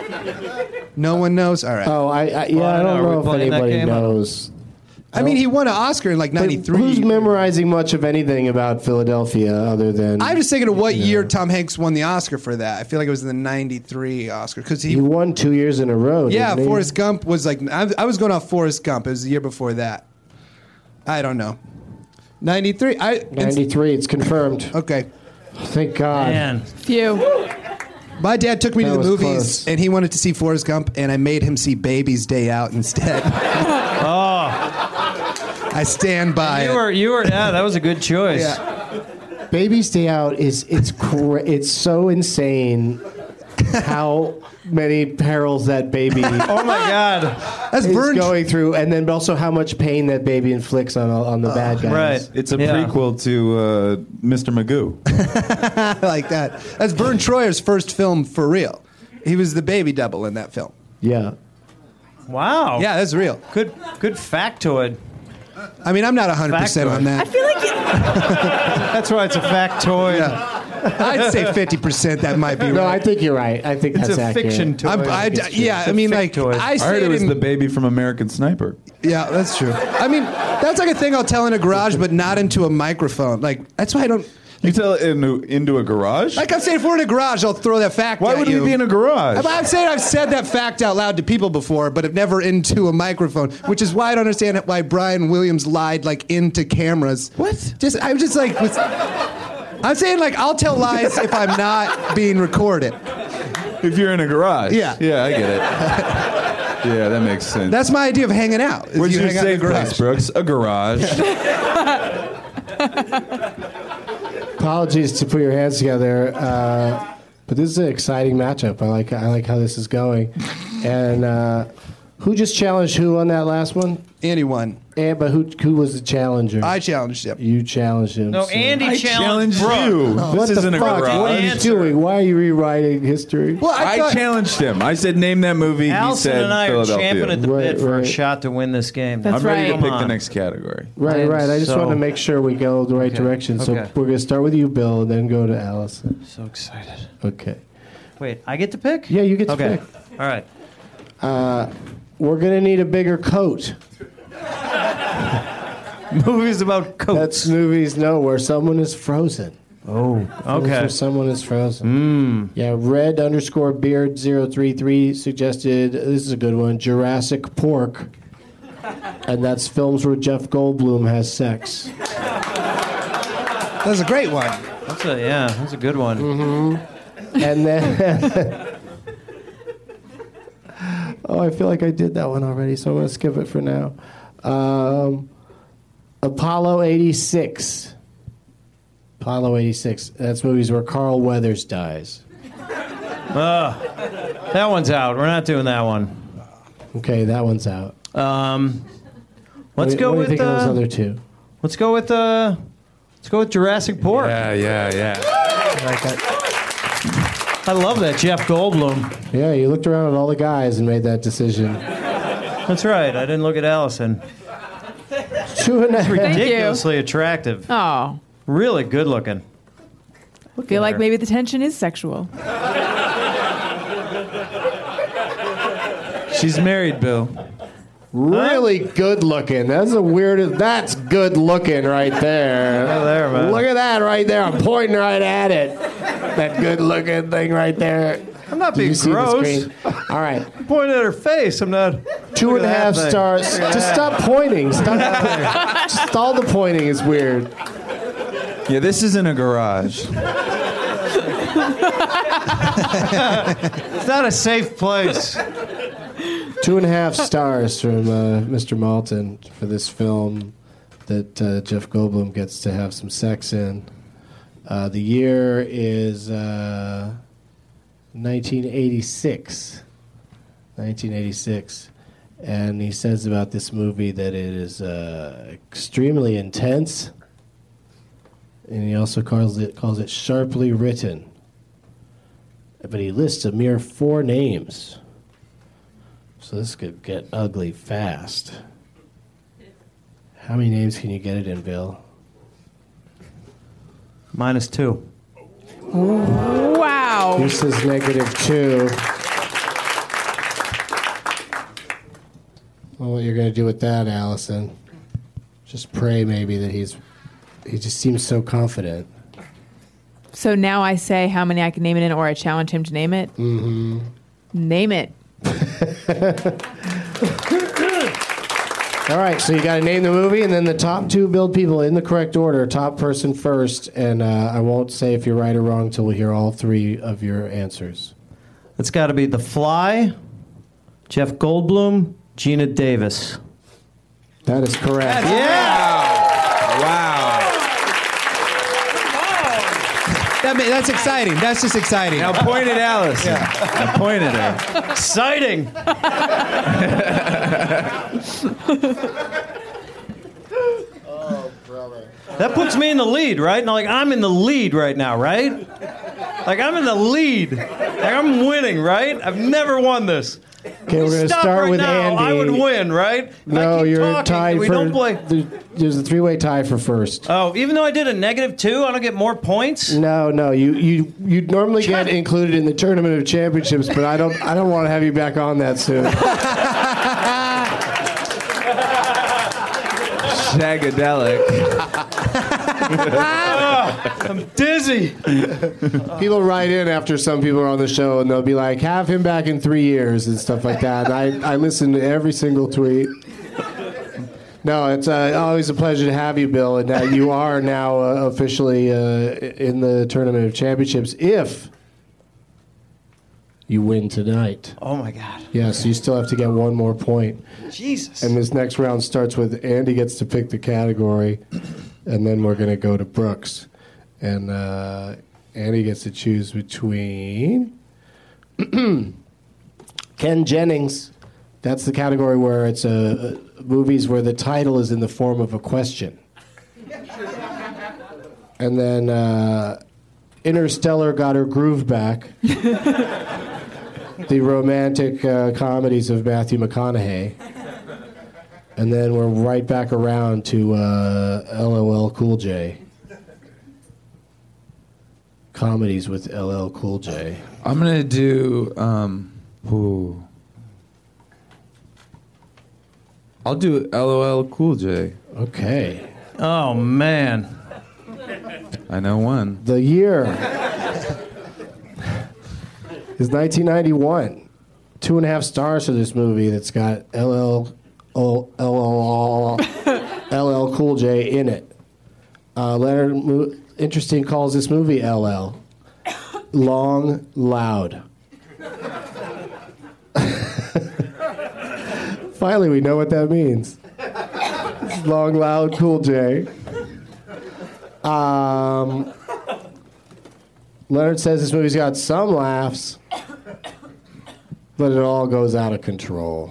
No one knows. All right. Oh, I, I yeah, Well, I I don't know. Are we know if playing that anybody game? knows. I mean, he won an Oscar in like But ninety-three. who's memorizing much of anything about Philadelphia other than? I'm just thinking of what year Tom Hanks won the Oscar for that. I feel like it was the ninety-three Oscar because he. He won two years in a row. yeah, didn't he? Forrest Gump was like. I, I was going off Forrest Gump. It was the year before that. I don't know. ninety-three. I. ninety-three. It's confirmed. Okay. Thank God. Man, Phew. My dad took me That to the was movies, close. and he wanted to see Forrest Gump, and I made him see Baby's Day Out instead. oh, I stand by you it. were you were yeah, that was a good choice. Yeah. Baby's Day Out is it's cra- it's so insane how many perils that baby Oh my God. That's is Vern. going through, and then also how much pain that baby inflicts on on the bad guys. Right. It's a Yeah. prequel to uh, Mister Magoo. I like that. That's Vern Troyer's first film for real. He was the baby double in that film. Yeah. Wow. Yeah, that's real. Good good factoid. I mean, I'm not one hundred percent on that. I feel like it, That's why it's a factoid. Yeah. I'd say fifty percent that might be No, I right. think you're right. I think It's that's a accurate. fiction toy. I'm, I, yeah, It's I a mean, fic like, toy. I I say heard it was in- the baby from American Sniper. Yeah, that's true. I mean, that's like a thing I'll tell in a garage, but not into a microphone. Like, that's why I don't. You tell it into, into a garage? Like I'm saying, if we're in a garage, I'll throw that fact Why at would you. we be in a garage? I'm, I'm saying I've said that fact out loud to people before, but have never into a microphone, which is why I don't understand why Brian Williams lied like into cameras. What? Just I'm just like, with, I'm saying like I'll tell lies if I'm not being recorded. If you're in a garage. Yeah. Yeah, I get it. Yeah, that makes sense. That's my idea of hanging out. is Where's you your hang out in safe a place, garage. Brooks? A garage. Apologies to put your hands together, uh, but this is an exciting matchup. I like I like how this is going. And uh, who just challenged who on that last one? Andy won. And but who who was the challenger? I challenged him. You challenged him. No, so- Andy I challenged challenge Brooke. you. What This the isn't a fuck? garage. What are you Answer. doing? Why are you rewriting history? Well, I, I thought, challenged him. I said, name that movie. Allison he said and I are Philadelphia. champing at the Right, bit for a right. shot to win this game. That's I'm ready right. to pick Come the on. next category. Right, am right. I just so- want to make sure we go the right Okay, direction. So okay. we're going to start with you, Bill, and then go to Allison. So excited. Okay. Wait, I get to pick? Yeah, you get to okay. pick. All right. We're going to need a bigger coat. Movies about coats. That's movies, no, where someone is frozen. oh, Movies okay. Where someone is frozen. Mm. Yeah, red underscore beard zero three three suggested, this is a good one, Jurassic Pork. And that's films where Jeff Goldblum has sex. that's a great one. That's a yeah. That's a good one. And then... oh, I feel like I did that one already, so I'm going to skip it for now. Um, Apollo eighty-six. Apollo eighty-six. That's movies where Carl Weathers dies. That one's out. We're not doing that one. Okay, that one's out. Um, let's what, go what with do you think of uh, those other two? let's go with uh, let's go with Jurassic Pork. Yeah, yeah, yeah. Like that. I love that Jeff Goldblum. Yeah, you looked around at all the guys and made that decision. That's right. I didn't look at Allison. Two and a half. Thank you. Ridiculously attractive. Oh, Really good looking. I feel like maybe the tension is sexual. She's married, Bill. Really good looking. That's a weird. That's good looking right there. Oh, there, man. Look at that right there. I'm pointing right at it. That good looking thing right there. I'm not Did being you see the gross. screen? All right. I'm pointing at her face. I'm not. Two Look and a at half that thing. stars. Look at Just that. stop pointing. Stop. Just all the pointing is weird. Yeah, this isn't a garage. It's not a safe place. Two and a half stars from uh, Mister Malton for this film that uh, Jeff Goldblum gets to have some sex in. Uh, the year is uh, nineteen eighty-six. nineteen eighty-six. And he says about this movie that it is uh, extremely intense. And he also calls it calls it sharply written. But he lists a mere four names. So this could get ugly fast. How many names can you get it in, Bill? Minus two. Wow. This is negative two. Well, what you're going to do with that, Allison? Just pray maybe that he's... He just seems so confident. So now I say how many I can name it in, or I challenge him to name it? Mm-hmm. Name it. All right, so you got to name the movie, and then the top two build people in the correct order. Top person first, and uh, I won't say if you're right or wrong until we hear all three of your answers. It's got to be The Fly, Jeff Goldblum, Gina Davis. That is correct. Yeah! Wow. That, ma- that's exciting. That's just exciting. Now point at Alice. Yeah. Now point at her. Exciting. Oh, brother. That puts me in the lead, right? Now, like, I'm in the lead right now, right? Like, I'm in the lead. Like, I'm winning, right? I've never won this. Okay, we're going to Stop start right with now. Andy. I would win, right? If I No, keep you're talking, tied we for... don't play. there- There's a three-way tie for first. Oh, even though I did a negative two, I don't get more points? No, no, you you you normally get included in the Tournament of Championships, but I don't I don't want to have you back on that soon. Shagadelic. Oh, I'm dizzy. People write in after some people are on the show, and they'll be like, "Have him back in three years" and stuff like that. And I I listen to every single tweet. No, it's uh, always a pleasure to have you, Bill, and that you are now uh, officially uh, in the Tournament of Championships if you win tonight. Oh, my God. Yes, you still have to get one more point. Jesus. And this next round starts with Andy gets to pick the category, and then we're going to go to Brooks. And uh, Andy gets to choose between Ken Jennings. That's the category where it's uh, movies where the title is in the form of a question. And then uh, Interstellar got her groove back. The romantic uh, comedies of Matthew McConaughey. And then we're right back around to uh, L O L Cool J. Comedies with L L Cool J. I'm going to do... Um, ooh. I'll do L O L Cool J. Okay. Oh, man. I know one. The year is nineteen ninety-one. Two and a half stars for this movie that's got L L L L L Cool J in it. Uh, Leonard Mo- Interesting calls this movie L L. Long, loud. Finally, we know what that means. It's Long, loud, Cool J. Um, Leonard says this movie's got some laughs, but it all goes out of control.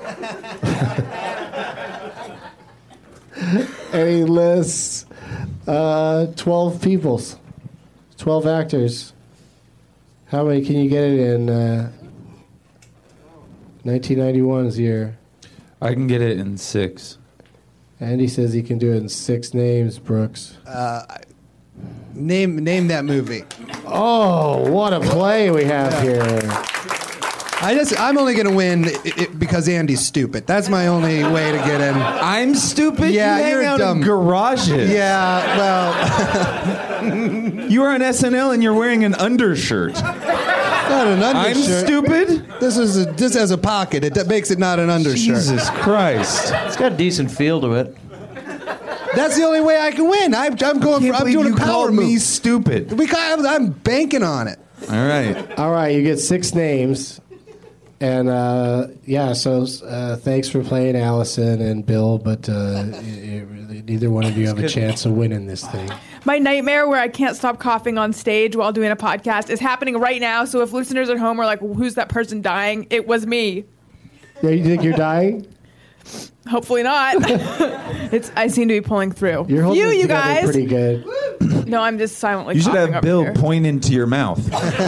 And he lists uh, twelve peoples, twelve actors. How many can you get it in uh, nineteen ninety-one's year? I can get it in six. Andy says he can do it in six names, Brooks. Uh, name name that movie. Oh, what a play we have here. I just I'm only gonna win it, it, because Andy's stupid. That's my only way to get in. I'm stupid. Yeah, you hang you're out dumb. in garages. Yeah, well, You are on S N L and you're wearing an undershirt. not an I'm undershirt. stupid? This is a, this has a pocket. It that makes it not an undershirt. Jesus Christ. It's got a decent feel to it. That's the only way I can win. I'm, I'm going. Can't For, I'm believe doing you a power called move. me stupid. We got, I'm banking on it. All right. All right, you get six names. And uh, yeah, so uh, thanks for playing, Allison and Bill, but uh, it, it, neither one of you have a chance of winning this thing. My nightmare where I can't stop coughing on stage while doing a podcast is happening right now. So if listeners at home are like, who's that person dying? It was me. Yeah, you think you're dying? Hopefully not. It's. I seem to be pulling through. You're holding you, it you together guys. pretty good. No, I'm just silently. You should coughing have over Bill here. point into your mouth.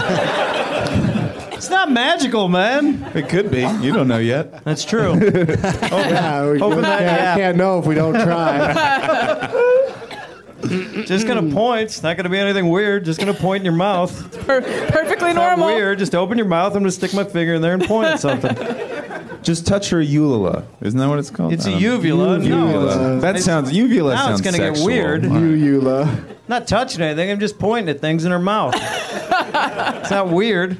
It's not magical, man. It could be. You don't know yet. That's true. Yeah, we Open that can't, gap. can't know if we don't try. Just gonna point. It's not gonna be anything weird. Just gonna point in your mouth. Per- perfectly It's not normal. weird. Just open your mouth. I'm gonna stick my finger in there and point at something. Just touch her uvula. Isn't that what it's called? It's I a don't know. uvula. No, Uvula. That it's- sounds uvula now sounds it's gonna get sexual. weird. All right. Uvula. Not touching anything. I'm just pointing at things in her mouth. It's not weird.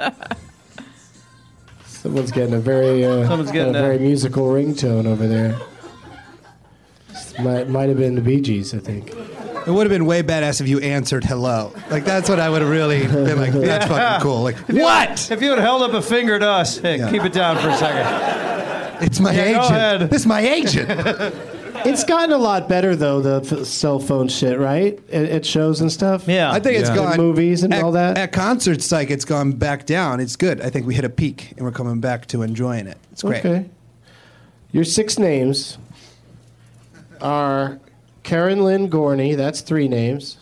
Someone's getting a very, uh, Someone's getting a a- very musical ringtone over there. This might might have been the Bee Gees, I think. It would have been way badass if you answered hello. Like that's what I would have really been like. That's fucking cool. Like what? If you had held up a finger to us, hey, Yeah. keep it down for a second. It's my Yeah, go agent. ahead. This is my agent. It's gotten a lot better though, the f- cell phone shit, right? At, at shows and stuff. Yeah. I think it's Yeah. gone. Movies and at, all that. At concerts, like it's gone back down. It's good. I think we hit a peak and we're coming back to enjoying it. It's great. Okay. Your six names are Karen Lynn Gorney. That's three names.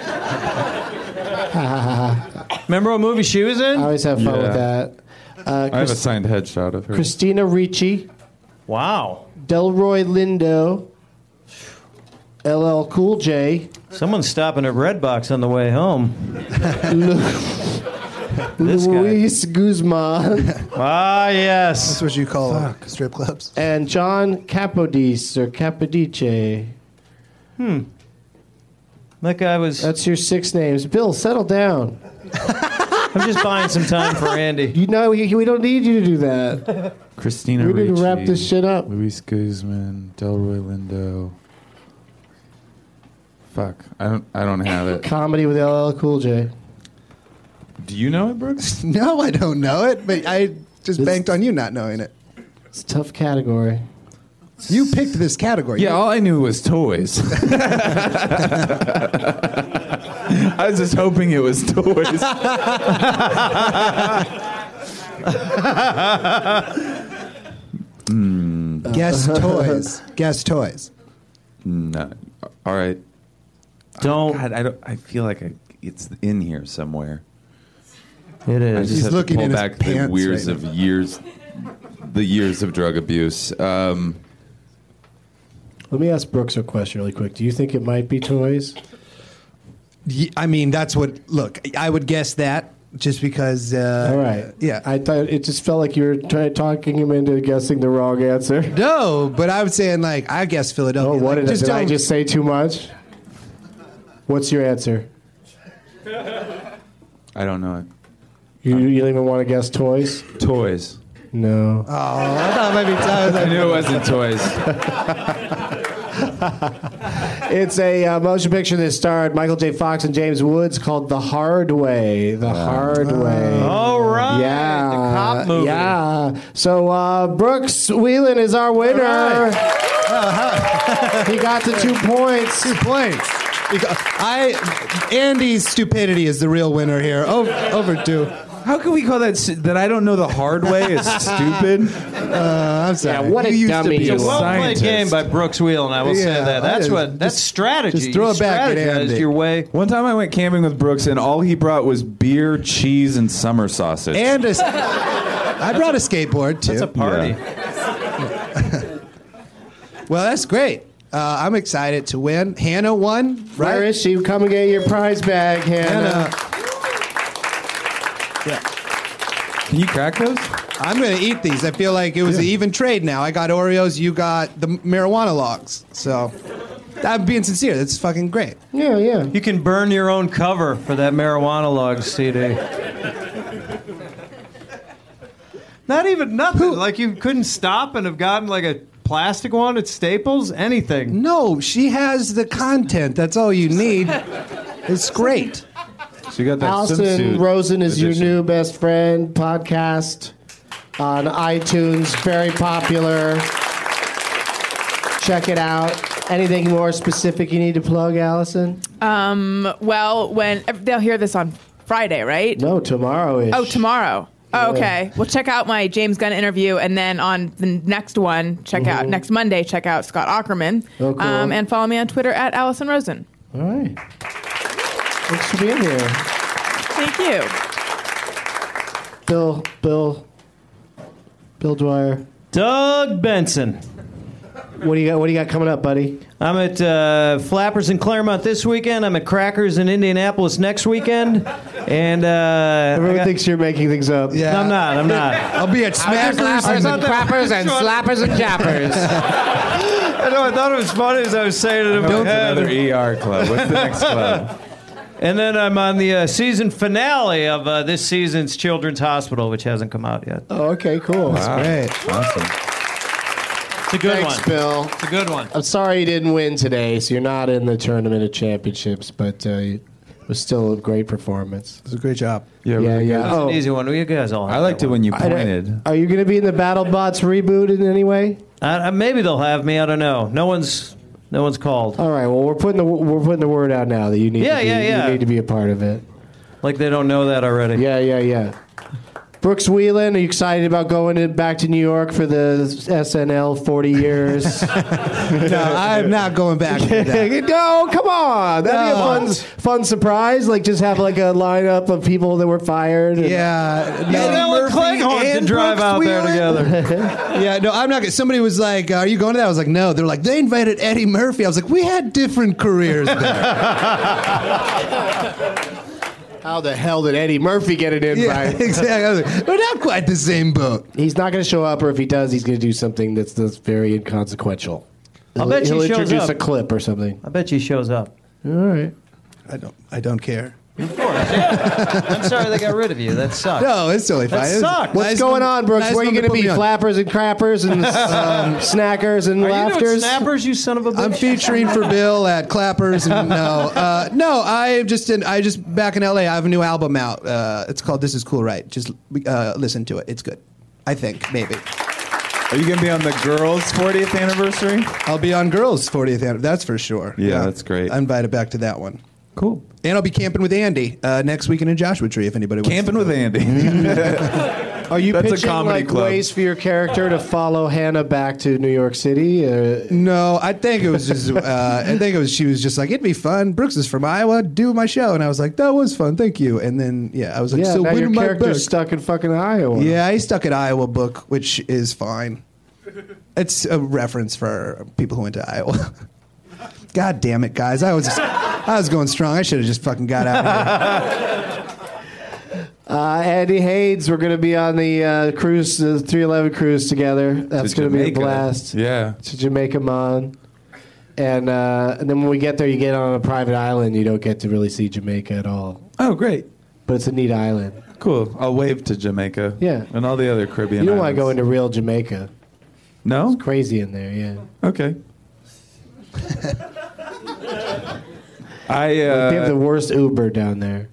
Remember what movie she was in? I always have fun Yeah. with that. Uh, I have a Chris- signed headshot of her. Christina Ricci, Wow. Delroy Lindo, L L Cool J, Someone's stopping at Redbox on the way home. This guy. Luis Guzman, Ah, yes. That's what you call uh, strip clubs. and John Capodice or Capodice. That guy was. That's your six names. Bill, settle down. I'm just buying some time for Andy. You know, we we don't need you to do that. Christina We need Ricci. to wrap this shit up. Luis Guzman, Delroy Lindo. Fuck, I don't. I don't have it. Comedy with L L Cool J. Do you know it, Brooks? No, I don't know it, but I just This- banked on you not knowing it. It's a tough category. You picked this category. Yeah, all I knew was toys. I was just hoping it was toys. mm, Guess toys. Guess toys. no. All right. Don't. God, I don't. I feel like I, it's in here somewhere. It I is. just He's have looking to pull in his back the pants years right of now. years, the years of drug abuse. Um, Let me ask Brooks a question really quick. Do you think it might be toys? Ye- I mean, that's what. Look, I would guess that just because. Uh, All right. Yeah. I thought it just felt like you were try- talking him into guessing the wrong answer. No, but I was saying like I guess Philadelphia. Oh, what like, did, I- did I don't- just say too much? What's your answer? I don't know it. You, you don't even want to guess toys? Toys. No. Oh, I thought maybe I was I like, knew it wasn't toys. It's a uh, motion picture that starred Michael J. Fox and James Woods called The Hard Way. The Hard Way. All right. Yeah. The cop movie. Yeah. So uh, Brooks Whelan is our winner. He got the two points. two points. Because I Andy's stupidity is the real winner here. Over, over two. How can we call that s- that I don't know the hard way is stupid? Uh, I'm sorry. Yeah, what a You used dummy to be you a are. Well played scientist. game by Brooks Whelan, I will say Yeah, that. That's I- what. That's just- strategy. just throw You it back at strategized Andy. your way. One time I went camping with Brooks, and all he brought was beer, cheese, and summer sausage. And a s- I brought a skateboard too. That's a party. Well, that's great. Uh, I'm excited to win. Hannah won, right? Where is she? Come and get your prize bag, Hannah. Hannah. Can you crack those? I'm going to eat these. I feel like it was an even trade now. I got Oreos, you got the marijuana logs. So I'm being sincere. That's fucking great. Yeah, yeah. You can burn your own cover for that marijuana log C D. Not even nothing. Like you couldn't stop and have gotten like a plastic one at Staples? Anything. No, she has the content. That's all you need. It's great. She got that Allison swimsuit Rosen is edition. your new best friend podcast on iTunes. Very popular. Check it out. Anything more specific you need to plug, Allison? Um, well, when they'll hear this on Friday, right? No, tomorrow-ish. Oh, tomorrow. Yeah. Oh, okay. Well, check out my James Gunn interview, and then on the next one, check out next Monday. Check out Scott Aukerman, Oh, cool. um, and follow me on Twitter at Allison Rosen. All right. Thanks for being here. Thank you. Bill, Bill, Bill Dwyer. Doug Benson. What do you got? What do you got coming up, buddy? I'm at uh, Flappers in Claremont this weekend. I'm at Crackers in Indianapolis next weekend. And uh, Everyone I got- thinks you're making things up. No, I'm not. I'm not. I'll be at Smackers. Slappers and crappers and slappers and jappers. I know. I thought it was funny as I was saying it in my What's head. another E R club? What's the next club? And then I'm on the uh, season finale of uh, this season's Children's Hospital, which hasn't come out yet. Oh, okay, cool. Wow. Great. Awesome. It's a good Thanks, one. Bill. It's a good one. I'm sorry you didn't win today, so you're not in the tournament of championships, but uh, it was still a great performance. It was a great job. Yeah, Yeah, really yeah. good. It's Oh. an easy one. You guys all. I have liked that it one. when you I don't- pointed. Are you going to be in the BattleBots reboot in any way? Uh, maybe they'll have me. I don't know. No one's. No one's called. All right. Well, we're putting the we're putting the word out now that you need. Yeah, to be, yeah, yeah. You need to be a part of it. Like they don't know that already. Yeah, yeah, yeah. Brooks Wheelan, are you excited about going to, back to New York for the S N L forty years? No, I'm not going back to that. No, come on. That'd be a No. fun, fun surprise. Like just have like a lineup of people that were fired. and- Yeah. Yeah, Eddie Ellen Murphy Cleghorn can and drive Brooks out there Wheelan? together. Yeah, no, I'm not. Gonna, somebody was like, "Are you going to that?" I was like, "No." They're like, "They invited Eddie Murphy." I was like, "We had different careers there." How the hell did Eddie Murphy get an Yeah, invite? exactly. I was like, "We're not quite the same boat." He's not going to show up, or if he does, he's going to do something that's, that's very inconsequential. I'll He'll- bet he'll he shows introduce up. a clip or something. I bet he shows up. All right. I don't. I don't care. Of course. Yeah. I'm sorry they got rid of you. That sucks. No, it's totally fine. That It was sucks. What's nice going one- on, Brooks? nice Where are you one to going to put be? me on. Flappers and crappers and um, snackers and Are you doing laughters? snappers, you son of a bitch? I'm featuring for Bill at Clappers, and no, uh, no, I just in, I just back in L A. I have a new album out. Uh, it's called "This Is Cool, Right?" Just uh, listen to it. It's good. I think maybe Are you going to be on the girls' fortieth anniversary? I'll be on Girls' fortieth anniversary. That's for sure. Yeah, that's great. I'm invited back to that one. Cool. And I'll be camping with Andy uh, next weekend in Joshua Tree. If anybody wants Camping to with Andy. Are you That's a pitching comedy like club. ways for your character to follow Hannah back to New York City? Uh, No, I think it was just. Uh, I think it was. She was just like, "It'd be fun." Brooks is from Iowa. Do my show, and I was like, "That was fun. Thank you." And then yeah, I was like, yeah, "So now when your am I character's back?" stuck in fucking Iowa. Yeah, I stuck at Iowa book, which is fine. It's a reference for people who went to Iowa. God damn it, guys! I was I was going strong. I should have just fucking got out of here. Uh, Andy Hayes, we're going to be on the uh, cruise, the three eleven cruise together. That's To going to be a Jamaica. blast. Yeah. To Jamaica Mon. And, uh, and then when we get there, you get on a private island. You don't get to really see Jamaica at all. Oh, great. But it's a neat island. Cool. I'll wave to Jamaica. Yeah. And all the other Caribbean You don't want to go islands. into real Jamaica. No? Crazy in there, yeah. Okay. I They have uh, the worst Uber down there.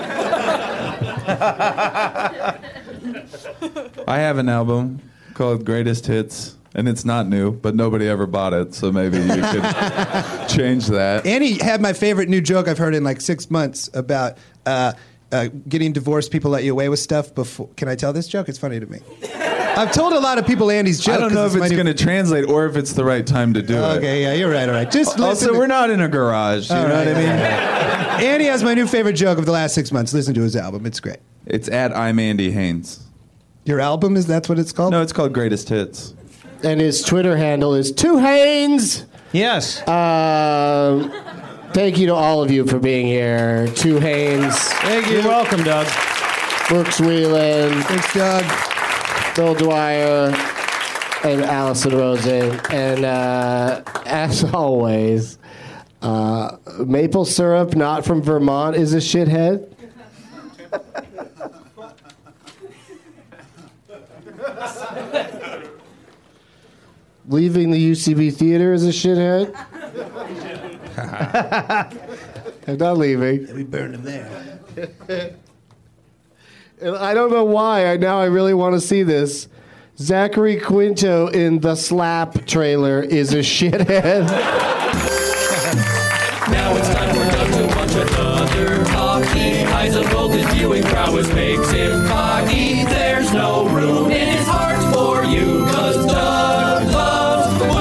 I have an album called Greatest Hits, and it's not new, but nobody ever bought it, so maybe you could change that. Annie had my favorite new joke I've heard in like six months about uh, uh, getting divorced. People let you away with stuff before. Can I tell this joke? It's funny to me. I've told a lot of people Andy's joke. I don't know 'cause if my it's new- going to translate or if it's the right time to do it. Okay, yeah, you're right. All right, just Also, listen to- we're not in a garage. You All know right, what I mean? all right. Andy has my new favorite joke of the last six months. Listen to his album; it's great. It's at I'm Andy Haynes. Your album is that's what it's called? No, it's called Greatest Hits. And his Twitter handle is Two Haynes. Yes. Um, thank you to all of you for being here. Two Haynes. Thank you. You're welcome, Doug. Brooks Wheelan. Thanks, Doug. Bill Dwyer. And Allison Rosen. And uh, as always, uh, maple syrup not from Vermont is a shithead. leaving the U C B theater as a shithead. I'm not leaving. We burned him there. And I don't know why. I now I really want to see this. Zachary Quinto in the Slap trailer is a shithead. Now it's time for Doug to watch another talkie. Eyes of gold, his viewing prowess makes him cocky. There's no room in his heart for you, cause Doug loves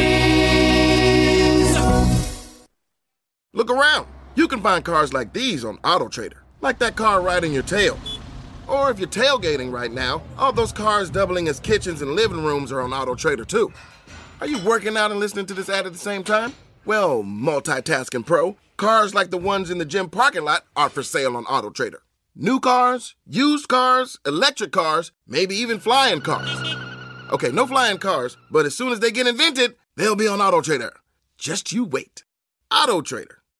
movies. Look around. You can find cars like these on AutoTrader. Like that car right in your tail. Or if you're tailgating right now, all those cars doubling as kitchens and living rooms are on AutoTrader too. Are you working out and listening to this ad at the same time? Well, multitasking pro, cars like the ones in the gym parking lot are for sale on AutoTrader. New cars, used cars, electric cars, maybe even flying cars. Okay, no flying cars, but as soon as they get invented, they'll be on AutoTrader. Just you wait. AutoTrader.